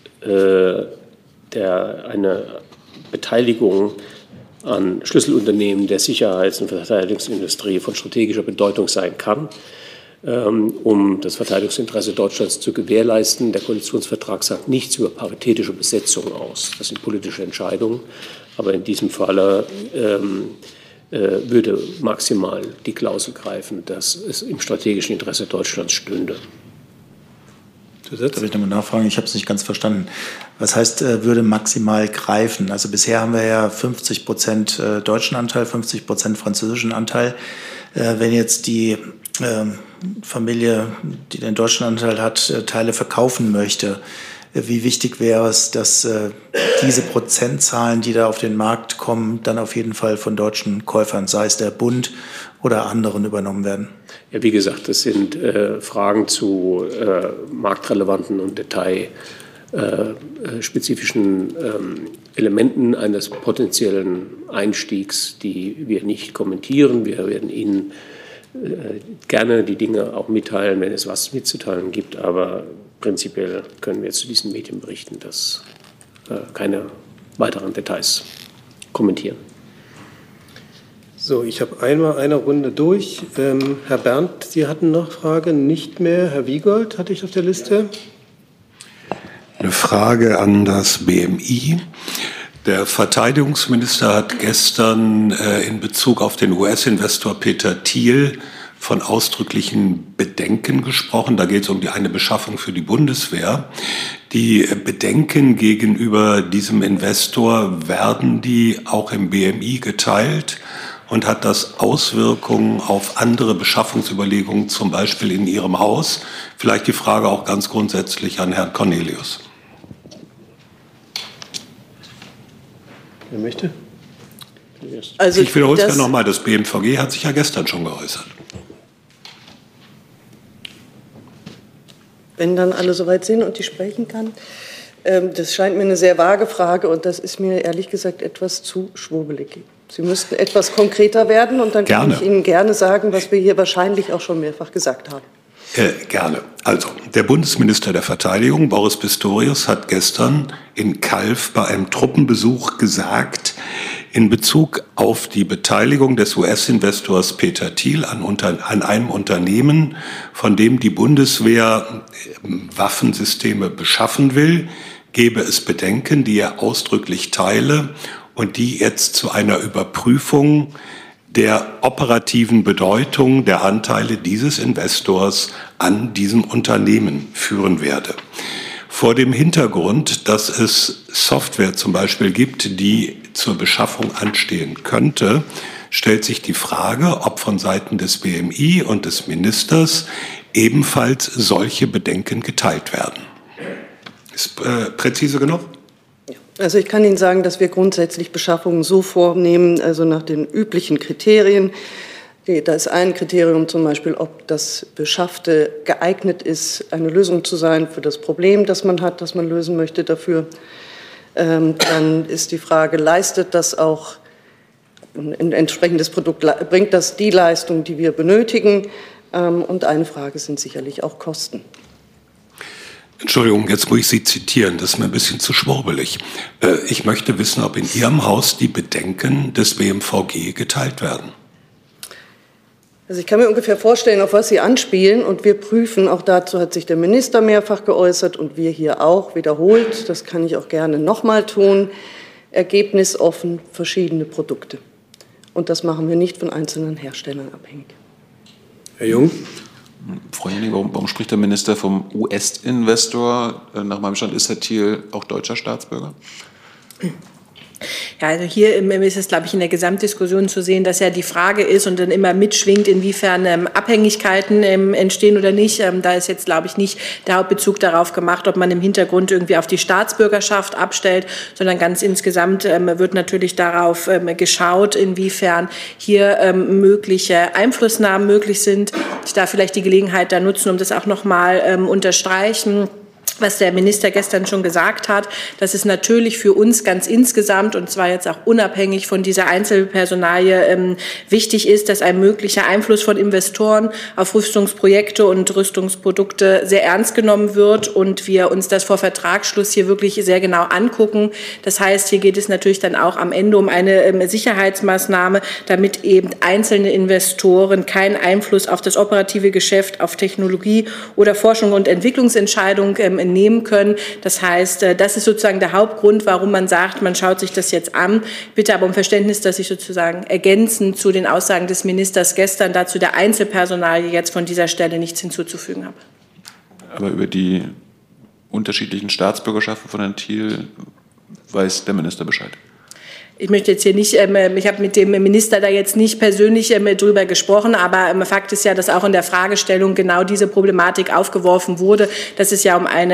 eine Beteiligung an Schlüsselunternehmen der Sicherheits- und Verteidigungsindustrie von strategischer Bedeutung sein kann, um das Verteidigungsinteresse Deutschlands zu gewährleisten. Der Koalitionsvertrag sagt nichts über paritätische Besetzung aus. Das sind politische Entscheidungen. Aber in diesem Falle würde maximal die Klausel greifen, dass es im strategischen Interesse Deutschlands stünde.
Darf ich nochmal nachfragen? Ich habe es nicht ganz verstanden. Was heißt, würde maximal greifen? Also bisher haben wir ja 50% deutschen Anteil, 50% französischen Anteil. Wenn jetzt die Familie, die den deutschen Anteil hat, Teile verkaufen möchte, wie wichtig wäre es, dass diese Prozentzahlen, die da auf den Markt kommen, dann auf jeden Fall von deutschen Käufern, sei es der Bund oder anderen, übernommen werden?
Ja, wie gesagt, das sind Fragen zu marktrelevanten und detailspezifischen Elementen eines potenziellen Einstiegs, die wir nicht kommentieren. Wir werden Ihnen gerne die Dinge auch mitteilen, wenn es was mitzuteilen gibt, aber prinzipiell können wir jetzt zu diesen Medienberichten keine weiteren Details kommentieren.
So, ich habe einmal eine Runde durch. Herr Berndt, Sie hatten noch Frage? Nicht mehr. Herr Wiegold hatte ich auf der Liste.
Eine Frage an das BMI. Der Verteidigungsminister hat gestern in Bezug auf den US-Investor Peter Thiel von ausdrücklichen Bedenken gesprochen. Da geht es um eine Beschaffung für die Bundeswehr. Die Bedenken gegenüber diesem Investor, werden die auch im BMI geteilt? Und hat das Auswirkungen auf andere Beschaffungsüberlegungen, zum Beispiel in Ihrem Haus? Vielleicht die Frage auch ganz grundsätzlich an Herrn Cornelius.
Wer möchte?
Also ich wiederhole es ja nochmal, das BMVG hat sich ja gestern schon geäußert.
Wenn dann alle soweit sind und ich sprechen kann. Das scheint mir eine sehr vage Frage und das ist mir ehrlich gesagt etwas zu schwurbelig. Sie müssten etwas konkreter werden und dann kann ich Ihnen gerne sagen, was wir hier wahrscheinlich auch schon mehrfach gesagt haben.
Gerne. Also, der Bundesminister der Verteidigung, Boris Pistorius, hat gestern in Calw bei einem Truppenbesuch gesagt, in Bezug auf die Beteiligung des US-Investors Peter Thiel an einem Unternehmen, von dem die Bundeswehr Waffensysteme beschaffen will, gebe es Bedenken, die er ausdrücklich teile und die jetzt zu einer Überprüfung der operativen Bedeutung der Anteile dieses Investors an diesem Unternehmen führen werde. Vor dem Hintergrund, dass es Software zum Beispiel gibt, die zur Beschaffung anstehen könnte, stellt sich die Frage, ob von Seiten des BMI und des Ministers ebenfalls solche Bedenken geteilt werden. Ist präzise genug?
Also ich kann Ihnen sagen, dass wir grundsätzlich Beschaffungen so vornehmen, also nach den üblichen Kriterien. Da ist ein Kriterium zum Beispiel, ob das Beschaffte geeignet ist, eine Lösung zu sein für das Problem, das man hat, das man lösen möchte dafür. Dann ist die Frage, leistet das auch ein entsprechendes Produkt, bringt das die Leistung, die wir benötigen? Und eine Frage sind sicherlich auch Kosten.
Entschuldigung, jetzt muss ich Sie zitieren, das ist mir ein bisschen zu schwurbelig. Ich möchte wissen, ob in Ihrem Haus die Bedenken des BMVG geteilt werden.
Also ich kann mir ungefähr vorstellen, auf was Sie anspielen, und wir prüfen, auch dazu hat sich der Minister mehrfach geäußert und wir hier auch wiederholt, das kann ich auch gerne nochmal tun, ergebnisoffen verschiedene Produkte. Und das machen wir nicht von einzelnen Herstellern abhängig.
Herr Jung?
Frau Jenny, warum spricht der Minister vom US-Investor? Nach meinem Stand ist Herr Thiel auch deutscher Staatsbürger?
Ja, also hier ist es, glaube ich, in der Gesamtdiskussion zu sehen, dass ja die Frage ist und dann immer mitschwingt, inwiefern Abhängigkeiten entstehen oder nicht. Da ist jetzt, glaube ich, nicht der Hauptbezug darauf gemacht, ob man im Hintergrund irgendwie auf die Staatsbürgerschaft abstellt, sondern ganz insgesamt wird natürlich darauf geschaut, inwiefern hier mögliche Einflussnahmen möglich sind. Ich darf vielleicht die Gelegenheit da nutzen, um das auch noch mal unterstreichen, was der Minister gestern schon gesagt hat, dass es natürlich für uns ganz insgesamt, und zwar jetzt auch unabhängig von dieser Einzelpersonalie, wichtig ist, dass ein möglicher Einfluss von Investoren auf Rüstungsprojekte und Rüstungsprodukte sehr ernst genommen wird und wir uns das vor Vertragsschluss hier wirklich sehr genau angucken. Das heißt, hier geht es natürlich dann auch am Ende um eine Sicherheitsmaßnahme, damit eben einzelne Investoren keinen Einfluss auf das operative Geschäft, auf Technologie oder Forschung und Entwicklungsentscheidungen nehmen können. Das heißt, das ist sozusagen der Hauptgrund, warum man sagt, man schaut sich das jetzt an. Bitte aber um Verständnis, dass ich sozusagen ergänzend zu den Aussagen des Ministers gestern dazu der Einzelpersonalie jetzt von dieser Stelle nichts hinzuzufügen habe.
Aber über die unterschiedlichen Staatsbürgerschaften von Herrn Thiel weiß der Minister Bescheid?
Ich möchte jetzt hier nicht, ich habe mit dem Minister da jetzt nicht persönlich drüber gesprochen, aber Fakt ist ja, dass auch in der Fragestellung genau diese Problematik aufgeworfen wurde, dass es ja um ein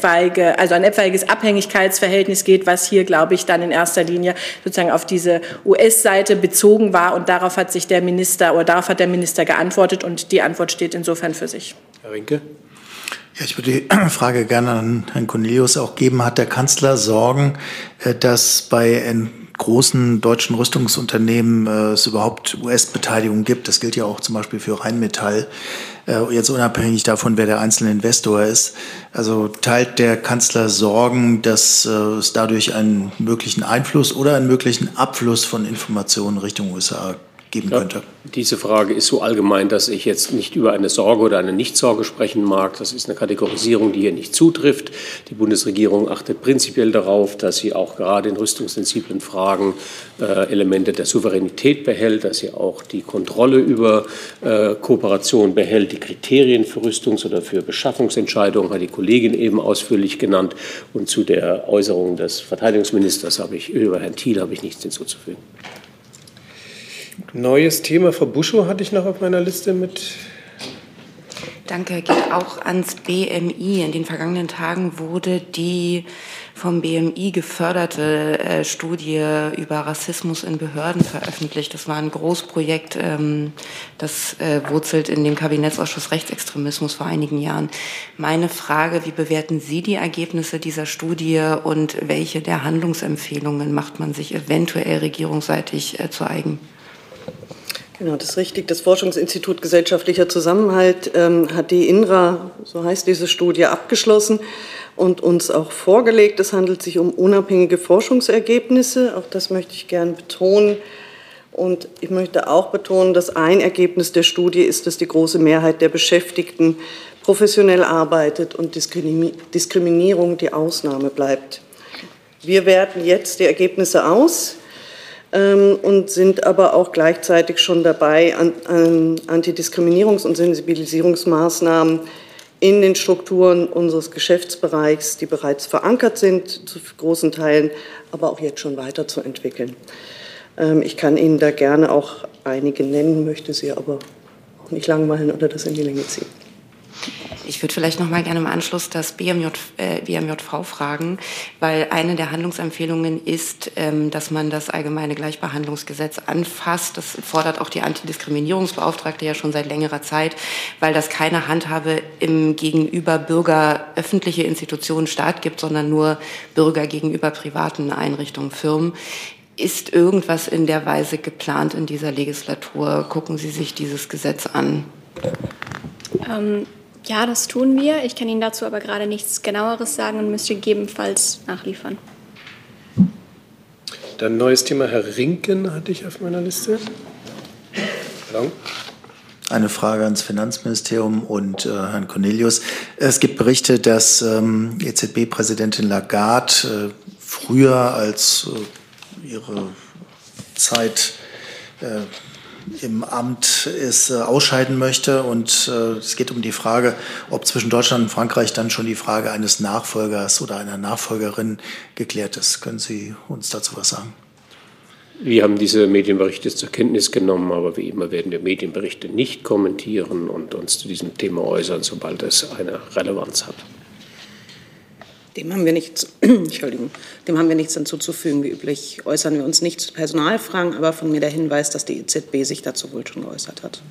etwaiges Abhängigkeitsverhältnis geht, was hier, glaube ich, dann in erster Linie sozusagen auf diese US-Seite bezogen war und darauf hat der Minister geantwortet und die Antwort steht insofern für sich.
Herr Rinke.
Ja, ich würde die Frage gerne an Herrn Cornelius auch geben. Hat der Kanzler Sorgen, dass bei großen deutschen Rüstungsunternehmen es überhaupt US-Beteiligung gibt? Das gilt ja auch zum Beispiel für Rheinmetall, jetzt unabhängig davon, wer der einzelne Investor ist. Also teilt der Kanzler Sorgen, dass es dadurch einen möglichen Einfluss oder einen möglichen Abfluss von Informationen Richtung USA geben könnte?
Ja, diese Frage ist so allgemein, dass ich jetzt nicht über eine Sorge oder eine Nichtsorge sprechen mag. Das ist eine Kategorisierung, die hier nicht zutrifft. Die Bundesregierung achtet prinzipiell darauf, dass sie auch gerade in rüstungssensiblen Fragen Elemente der Souveränität behält, dass sie auch die Kontrolle über Kooperation behält. Die Kriterien für Rüstungs- oder für Beschaffungsentscheidungen hat die Kollegin eben ausführlich genannt. Und zu der Äußerung des Verteidigungsministers über Herrn Thiel habe ich nichts hinzuzufügen.
Neues Thema, Frau Buschow hatte ich noch auf meiner Liste mit.
Danke, geht auch ans BMI. In den vergangenen Tagen wurde die vom BMI geförderte Studie über Rassismus in Behörden veröffentlicht. Das war ein Großprojekt, das wurzelt in dem Kabinettsausschuss Rechtsextremismus vor einigen Jahren. Meine Frage, wie bewerten Sie die Ergebnisse dieser Studie und welche der Handlungsempfehlungen macht man sich eventuell regierungsseitig zu eigen?
Genau, das ist richtig. Das Forschungsinstitut Gesellschaftlicher Zusammenhalt hat die INRA, so heißt diese Studie, abgeschlossen und uns auch vorgelegt. Es handelt sich um unabhängige Forschungsergebnisse. Auch das möchte ich gern betonen. Und ich möchte auch betonen, dass ein Ergebnis der Studie ist, dass die große Mehrheit der Beschäftigten professionell arbeitet und Diskriminierung die Ausnahme bleibt. Wir werten jetzt die Ergebnisse aus und sind aber auch gleichzeitig schon dabei, an Antidiskriminierungs- und Sensibilisierungsmaßnahmen in den Strukturen unseres Geschäftsbereichs, die bereits verankert sind, zu großen Teilen, aber auch jetzt schon weiterzuentwickeln. Ich kann Ihnen da gerne auch einige nennen, möchte Sie aber auch nicht langweilen oder das in die Länge ziehen.
Ich würde vielleicht noch mal gerne im Anschluss das BMJV fragen, weil eine der Handlungsempfehlungen ist, dass man das allgemeine Gleichbehandlungsgesetz anfasst. Das fordert auch die Antidiskriminierungsbeauftragte ja schon seit längerer Zeit, weil das keine Handhabe im gegenüber Bürger öffentliche Institutionen, Staat gibt, sondern nur Bürger gegenüber privaten Einrichtungen, Firmen. Ist irgendwas in der Weise geplant in dieser Legislatur? Gucken Sie sich dieses Gesetz an.
Ja, das tun wir. Ich kann Ihnen dazu aber gerade nichts Genaueres sagen und müsste gegebenenfalls nachliefern.
Dann neues Thema, Herr Rinken hatte ich auf meiner Liste. Pardon.
Eine Frage ans Finanzministerium und Herrn Cornelius. Es gibt Berichte, dass EZB-Präsidentin Lagarde früher als ihre Zeit im Amt ausscheiden möchte. Und es geht um die Frage, ob zwischen Deutschland und Frankreich dann schon die Frage eines Nachfolgers oder einer Nachfolgerin geklärt ist. Können Sie uns dazu was sagen?
Wir haben diese Medienberichte zur Kenntnis genommen, aber wie immer werden wir Medienberichte nicht kommentieren und uns zu diesem Thema äußern, sobald es eine Relevanz hat.
Dem haben wir nichts, Entschuldigung, dem haben wir nichts hinzuzufügen. Wie üblich äußern wir uns nicht zu Personalfragen, aber von mir der Hinweis, dass die EZB sich dazu wohl schon geäußert hat.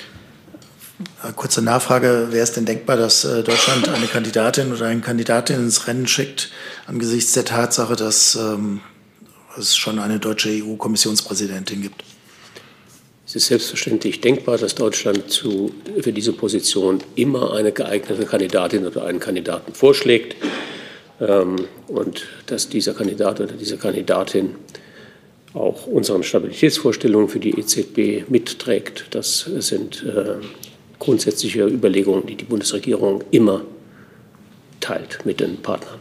Kurze Nachfrage, wäre es denn denkbar, dass Deutschland eine Kandidatin oder einen Kandidaten ins Rennen schickt, angesichts der Tatsache, dass es schon eine deutsche EU-Kommissionspräsidentin gibt?
Es ist selbstverständlich denkbar, dass Deutschland für diese Position immer eine geeignete Kandidatin oder einen Kandidaten vorschlägt und dass dieser Kandidat oder diese Kandidatin auch unseren Stabilitätsvorstellungen für die EZB mitträgt. Das sind grundsätzliche Überlegungen, die die Bundesregierung immer teilt mit den Partnern.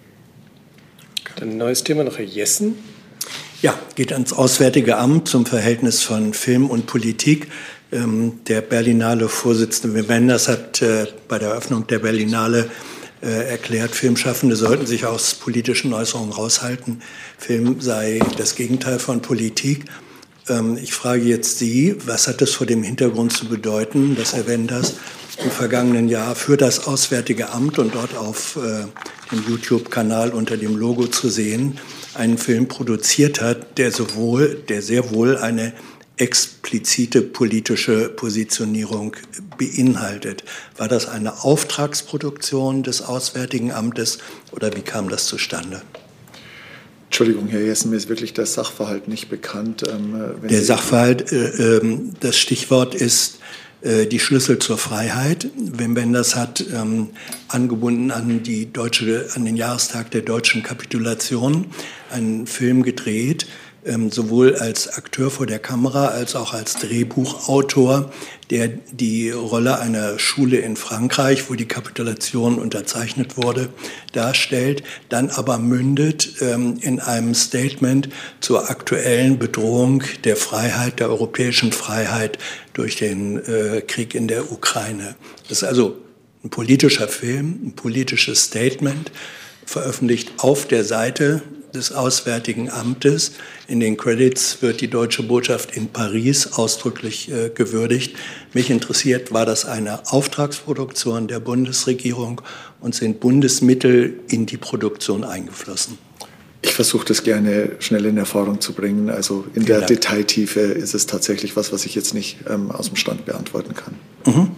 Dann ein neues Thema noch, Herr Jessen.
Ja, geht ans Auswärtige Amt zum Verhältnis von Film und Politik. Der Berlinale Vorsitzende Wim Wenders hat bei der Eröffnung der Berlinale erklärt, Filmschaffende sollten sich aus politischen Äußerungen raushalten. Film sei das Gegenteil von Politik. Ich frage jetzt Sie, was hat es vor dem Hintergrund zu bedeuten, dass Herr Wenders im vergangenen Jahr für das Auswärtige Amt und dort auf dem YouTube-Kanal unter dem Logo zu sehen, einen Film produziert hat, der sehr wohl eine explizite politische Positionierung beinhaltet. War das eine Auftragsproduktion des Auswärtigen Amtes oder wie kam das zustande?
Entschuldigung, Herr Jessen, mir ist wirklich der Sachverhalt nicht bekannt.
Der Sachverhalt, das Stichwort ist die Schlüssel zur Freiheit. Wim Wenders hat angebunden an den Jahrestag der deutschen Kapitulation einen Film gedreht, sowohl als Akteur vor der Kamera als auch als Drehbuchautor, der die Rolle einer Schule in Frankreich, wo die Kapitulation unterzeichnet wurde, darstellt, dann aber mündet in einem Statement zur aktuellen Bedrohung der Freiheit, der europäischen Freiheit durch den Krieg in der Ukraine. Das ist also ein politischer Film, ein politisches Statement, veröffentlicht auf der Seite des Auswärtigen Amtes. In den Credits wird die deutsche Botschaft in Paris ausdrücklich gewürdigt. Mich interessiert, war das eine Auftragsproduktion der Bundesregierung und sind Bundesmittel in die Produktion eingeflossen?
Ich versuche das gerne schnell in Erfahrung zu bringen. Also in der Detailtiefe ist es tatsächlich was ich jetzt nicht aus dem Stand beantworten kann.
Mhm.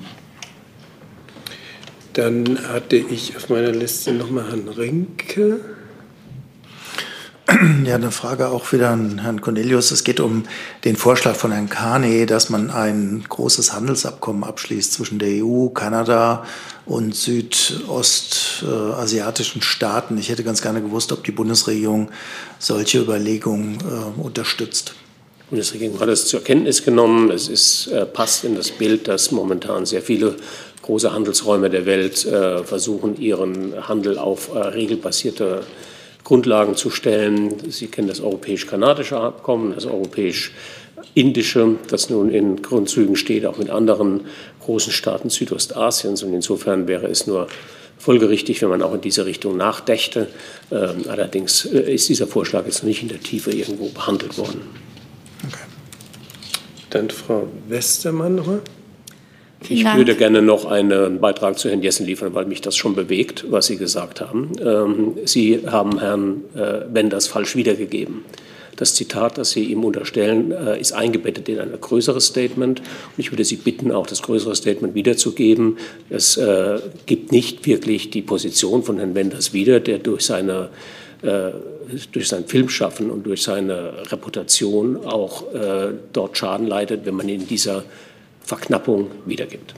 Dann hatte ich auf meiner Liste nochmal Herrn Rinke.
Ja, eine Frage auch wieder an Herrn Cornelius. Es geht um den Vorschlag von Herrn Carney, dass man ein großes Handelsabkommen abschließt zwischen der EU, Kanada und südostasiatischen Staaten. Ich hätte ganz gerne gewusst, ob die Bundesregierung solche Überlegungen unterstützt.
Die Bundesregierung hat es zur Kenntnis genommen. Es passt in das Bild, dass momentan sehr viele große Handelsräume der Welt versuchen, ihren Handel auf regelbasierte Grundlagen zu stellen. Sie kennen das europäisch-kanadische Abkommen, das europäisch-indische, das nun in Grundzügen steht, auch mit anderen großen Staaten Südostasiens. Und insofern wäre es nur folgerichtig, wenn man auch in diese Richtung nachdächte. Allerdings ist dieser Vorschlag jetzt noch nicht in der Tiefe irgendwo behandelt worden.
Okay. Dann Frau Westermann nochmal.
Ich würde gerne noch einen Beitrag zu Herrn Jessen liefern, weil mich das schon bewegt, was Sie gesagt haben. Sie haben Herrn Wenders falsch wiedergegeben. Das Zitat, das Sie ihm unterstellen, ist eingebettet in ein größeres Statement. Und ich würde Sie bitten, auch das größere Statement wiederzugeben. Es gibt nicht wirklich die Position von Herrn Wenders wieder, der durch sein Filmschaffen und durch seine Reputation auch dort Schaden leidet, wenn man in dieser Verknappung wiedergibt.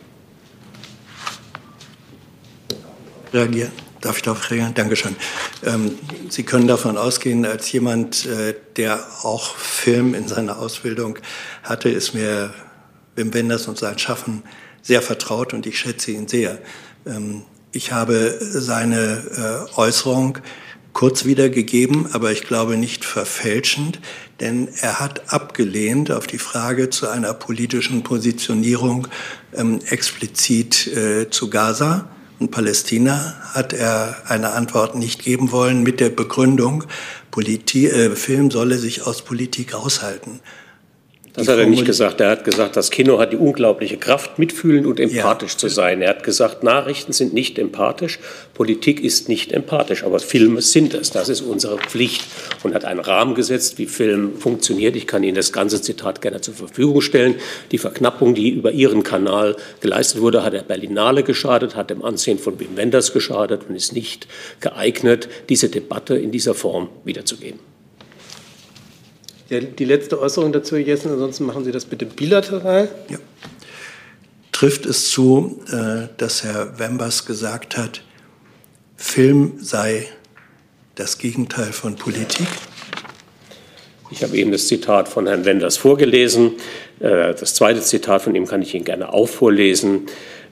Reagieren. Darf ich darauf reagieren? Dankeschön. Sie können davon ausgehen, als jemand, der auch Film in seiner Ausbildung hatte, ist mir Wim Wenders und sein Schaffen sehr vertraut und ich schätze ihn sehr. Ich habe seine Äußerung kurz wiedergegeben, aber ich glaube nicht verfälschend, denn er hat abgelehnt auf die Frage zu einer politischen Positionierung explizit zu Gaza und Palästina hat er eine Antwort nicht geben wollen mit der Begründung, Film solle sich aus Politik raushalten.
Das hat er nicht gesagt. Er hat gesagt, das Kino hat die unglaubliche Kraft, mitfühlend und empathisch zu sein. Er hat gesagt, Nachrichten sind nicht empathisch, Politik ist nicht empathisch, aber Filme sind es. Das ist unsere Pflicht und hat einen Rahmen gesetzt, wie Film funktioniert. Ich kann Ihnen das ganze Zitat gerne zur Verfügung stellen. Die Verknappung, die über Ihren Kanal geleistet wurde, hat der Berlinale geschadet, hat dem Ansehen von Wim Wenders geschadet und ist nicht geeignet, diese Debatte in dieser Form wiederzugeben.
Die letzte Äußerung dazu, Jessen, ansonsten machen Sie das bitte bilateral.
Ja. Trifft es zu, dass Herr Wembers gesagt hat, Film sei das Gegenteil von Politik?
Ich habe eben das Zitat von Herrn Wenders vorgelesen. Das zweite Zitat von ihm kann ich Ihnen gerne auch vorlesen,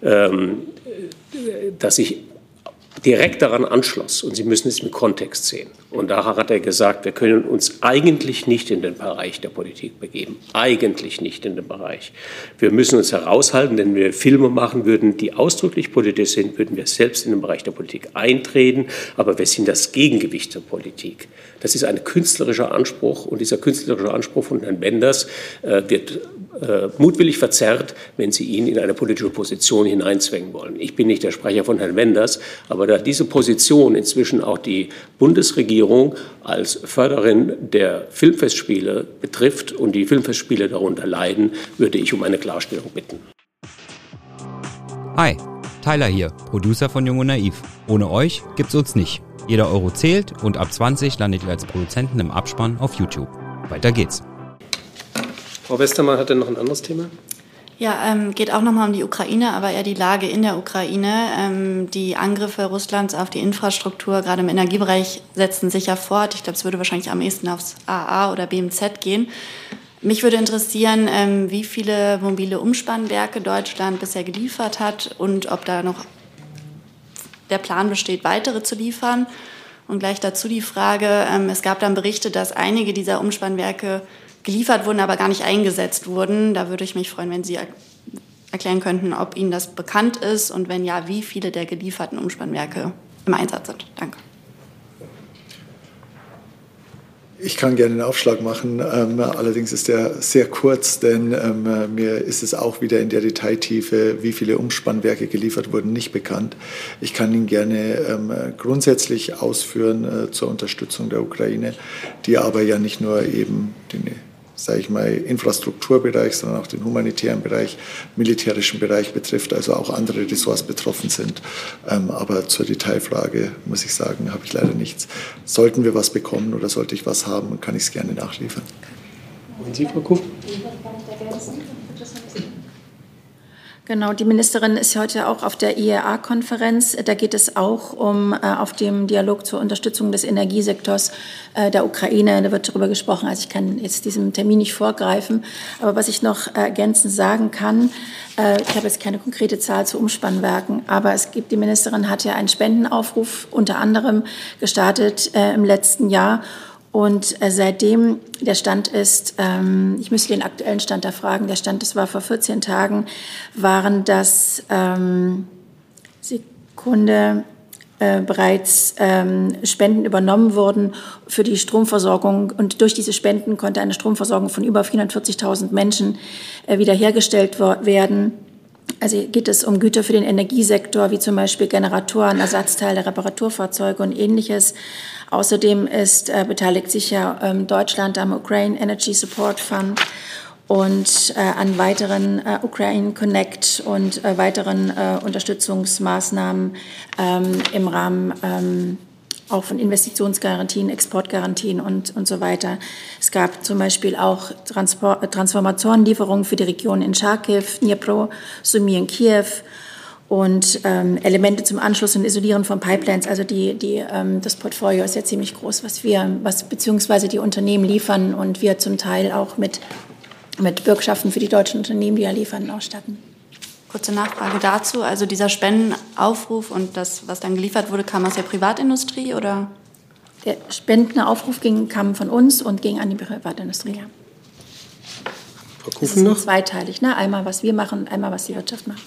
dass ich direkt daran anschloss. Und Sie müssen es im Kontext sehen. Und daher hat er gesagt, wir können uns eigentlich nicht in den Bereich der Politik begeben. Eigentlich nicht in den Bereich. Wir müssen uns heraushalten, denn wenn wir Filme machen würden, die ausdrücklich politisch sind, würden wir selbst in den Bereich der Politik eintreten. Aber wir sind das Gegengewicht zur Politik. Das ist ein künstlerischer Anspruch. Und dieser künstlerische Anspruch von Herrn Wenders wird mutwillig verzerrt, wenn Sie ihn in eine politische Position hineinzwängen wollen. Ich bin nicht der Sprecher von Herrn Wenders, aber da diese Position inzwischen auch die Bundesregierung als Förderin der Filmfestspiele betrifft und die Filmfestspiele darunter leiden, würde ich um eine Klarstellung bitten.
Hi, Tyler hier, Producer von Jung und Naiv. Ohne euch gibt's uns nicht. Jeder Euro zählt und ab 20 landet ihr als Produzenten im Abspann auf YouTube. Weiter geht's.
Frau Westermann hatte noch ein anderes Thema.
Ja, geht auch nochmal um die Ukraine, aber eher die Lage in der Ukraine. Die Angriffe Russlands auf die Infrastruktur, gerade im Energiebereich, setzen sich ja fort. Ich glaube, es würde wahrscheinlich am ehesten aufs AA oder BMZ gehen. Mich würde interessieren, wie viele mobile Umspannwerke Deutschland bisher geliefert hat und ob da noch der Plan besteht, weitere zu liefern. Und gleich dazu die Frage, es gab dann Berichte, dass einige dieser Umspannwerke geliefert wurden, aber gar nicht eingesetzt wurden. Da würde ich mich freuen, wenn Sie erklären könnten, ob Ihnen das bekannt ist und wenn ja, wie viele der gelieferten Umspannwerke im Einsatz sind. Danke.
Ich kann gerne einen Aufschlag machen, allerdings ist der sehr kurz, denn mir ist es auch wieder in der Detailtiefe, wie viele Umspannwerke geliefert wurden, nicht bekannt. Ich kann Ihnen gerne grundsätzlich ausführen zur Unterstützung der Ukraine, die aber ja nicht nur eben den, sage ich mal, Infrastrukturbereich, sondern auch den humanitären Bereich, militärischen Bereich betrifft, also auch andere Ressorts betroffen sind. Aber zur Detailfrage muss ich sagen, habe ich leider nichts. Sollten wir was bekommen oder sollte ich was haben, kann ich es gerne nachliefern.
Und Sie, Frau Kuh?
Genau, die Ministerin ist heute auch auf der IEA-Konferenz. Da geht es auch auf dem Dialog zur Unterstützung des Energiesektors der Ukraine. Da wird darüber gesprochen. Also ich kann jetzt diesem Termin nicht vorgreifen. Aber was ich noch ergänzend sagen kann, ich habe jetzt keine konkrete Zahl zu Umspannwerken, aber die Ministerin hat ja einen Spendenaufruf unter anderem gestartet im letzten Jahr. Und seitdem der Stand ist, ich müsste den aktuellen Stand da fragen, der Stand, das war vor 14 Tagen, waren das bereits Spenden übernommen wurden für die Stromversorgung. Und durch diese Spenden konnte eine Stromversorgung von über 440.000 Menschen wiederhergestellt werden. Also geht es um Güter für den Energiesektor, wie zum Beispiel Generatoren, Ersatzteile, Reparaturfahrzeuge und Ähnliches. Außerdem beteiligt sich ja Deutschland am Ukraine Energy Support Fund und an weiteren Ukraine Connect und weiteren Unterstützungsmaßnahmen im Rahmen auch von Investitionsgarantien, Exportgarantien und so weiter. Es gab zum Beispiel auch Transformatorenlieferungen für die Regionen in Charkiw, Dnipro, Sumy in Kiew und Elemente zum Anschluss und Isolieren von Pipelines. Also das Portfolio ist ja ziemlich groß, was beziehungsweise die Unternehmen liefern und wir zum Teil auch mit Bürgschaften für die deutschen Unternehmen, die ja liefern, ausstatten.
Kurze Nachfrage dazu. Also dieser Spendenaufruf und das, was dann geliefert wurde, kam aus der Privatindustrie oder?
Der Spendenaufruf kam von uns und ging an die Privatindustrie. Ja.
Frau Kufen noch?
Zweiteilig, ne? Einmal, was wir machen, einmal, was die Wirtschaft macht.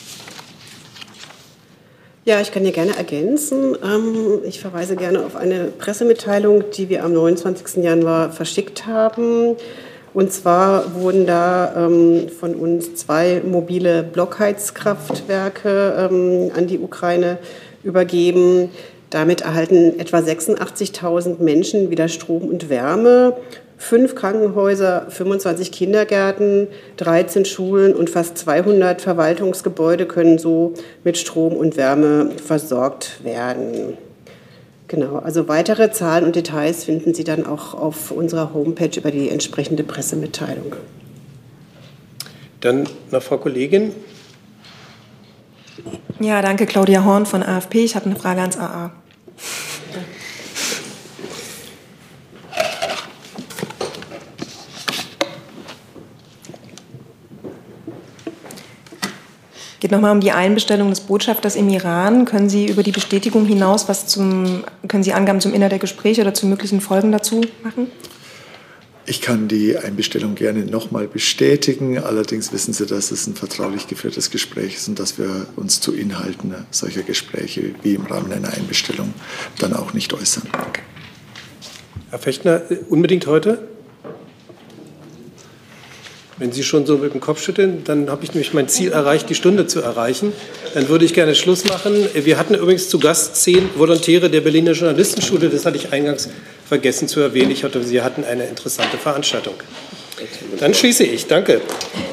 Ja, ich kann hier gerne ergänzen. Ich verweise gerne auf eine Pressemitteilung, die wir am 29. Januar verschickt haben. Und zwar wurden da von uns 2 mobile Blockheizkraftwerke an die Ukraine übergeben. Damit erhalten etwa 86.000 Menschen wieder Strom und Wärme. 5 Krankenhäuser, 25 Kindergärten, 13 Schulen und fast 200 Verwaltungsgebäude können so mit Strom und Wärme versorgt werden. Genau, also weitere Zahlen und Details finden Sie dann auch auf unserer Homepage über die entsprechende Pressemitteilung.
Dann noch Frau Kollegin.
Ja, danke, Claudia Horn von AfP. Ich habe eine Frage ans AA. Geht nochmal um die Einbestellung des Botschafters im Iran. Können Sie über die Bestätigung hinaus können Sie Angaben zum Inhalt der Gespräche oder zu möglichen Folgen dazu machen?
Ich kann die Einbestellung gerne nochmal bestätigen. Allerdings wissen Sie, dass es ein vertraulich geführtes Gespräch ist und dass wir uns zu Inhalten solcher Gespräche wie im Rahmen einer Einbestellung dann auch nicht äußern.
Herr Fechtner, unbedingt heute? Wenn Sie schon so mit dem Kopf schütteln, dann habe ich nämlich mein Ziel erreicht, die Stunde zu erreichen. Dann würde ich gerne Schluss machen. Wir hatten übrigens zu Gast 10 Volontäre der Berliner Journalistenschule. Das hatte ich eingangs vergessen zu erwähnen. Ich hoffe, Sie hatten eine interessante Veranstaltung. Dann schließe ich. Danke.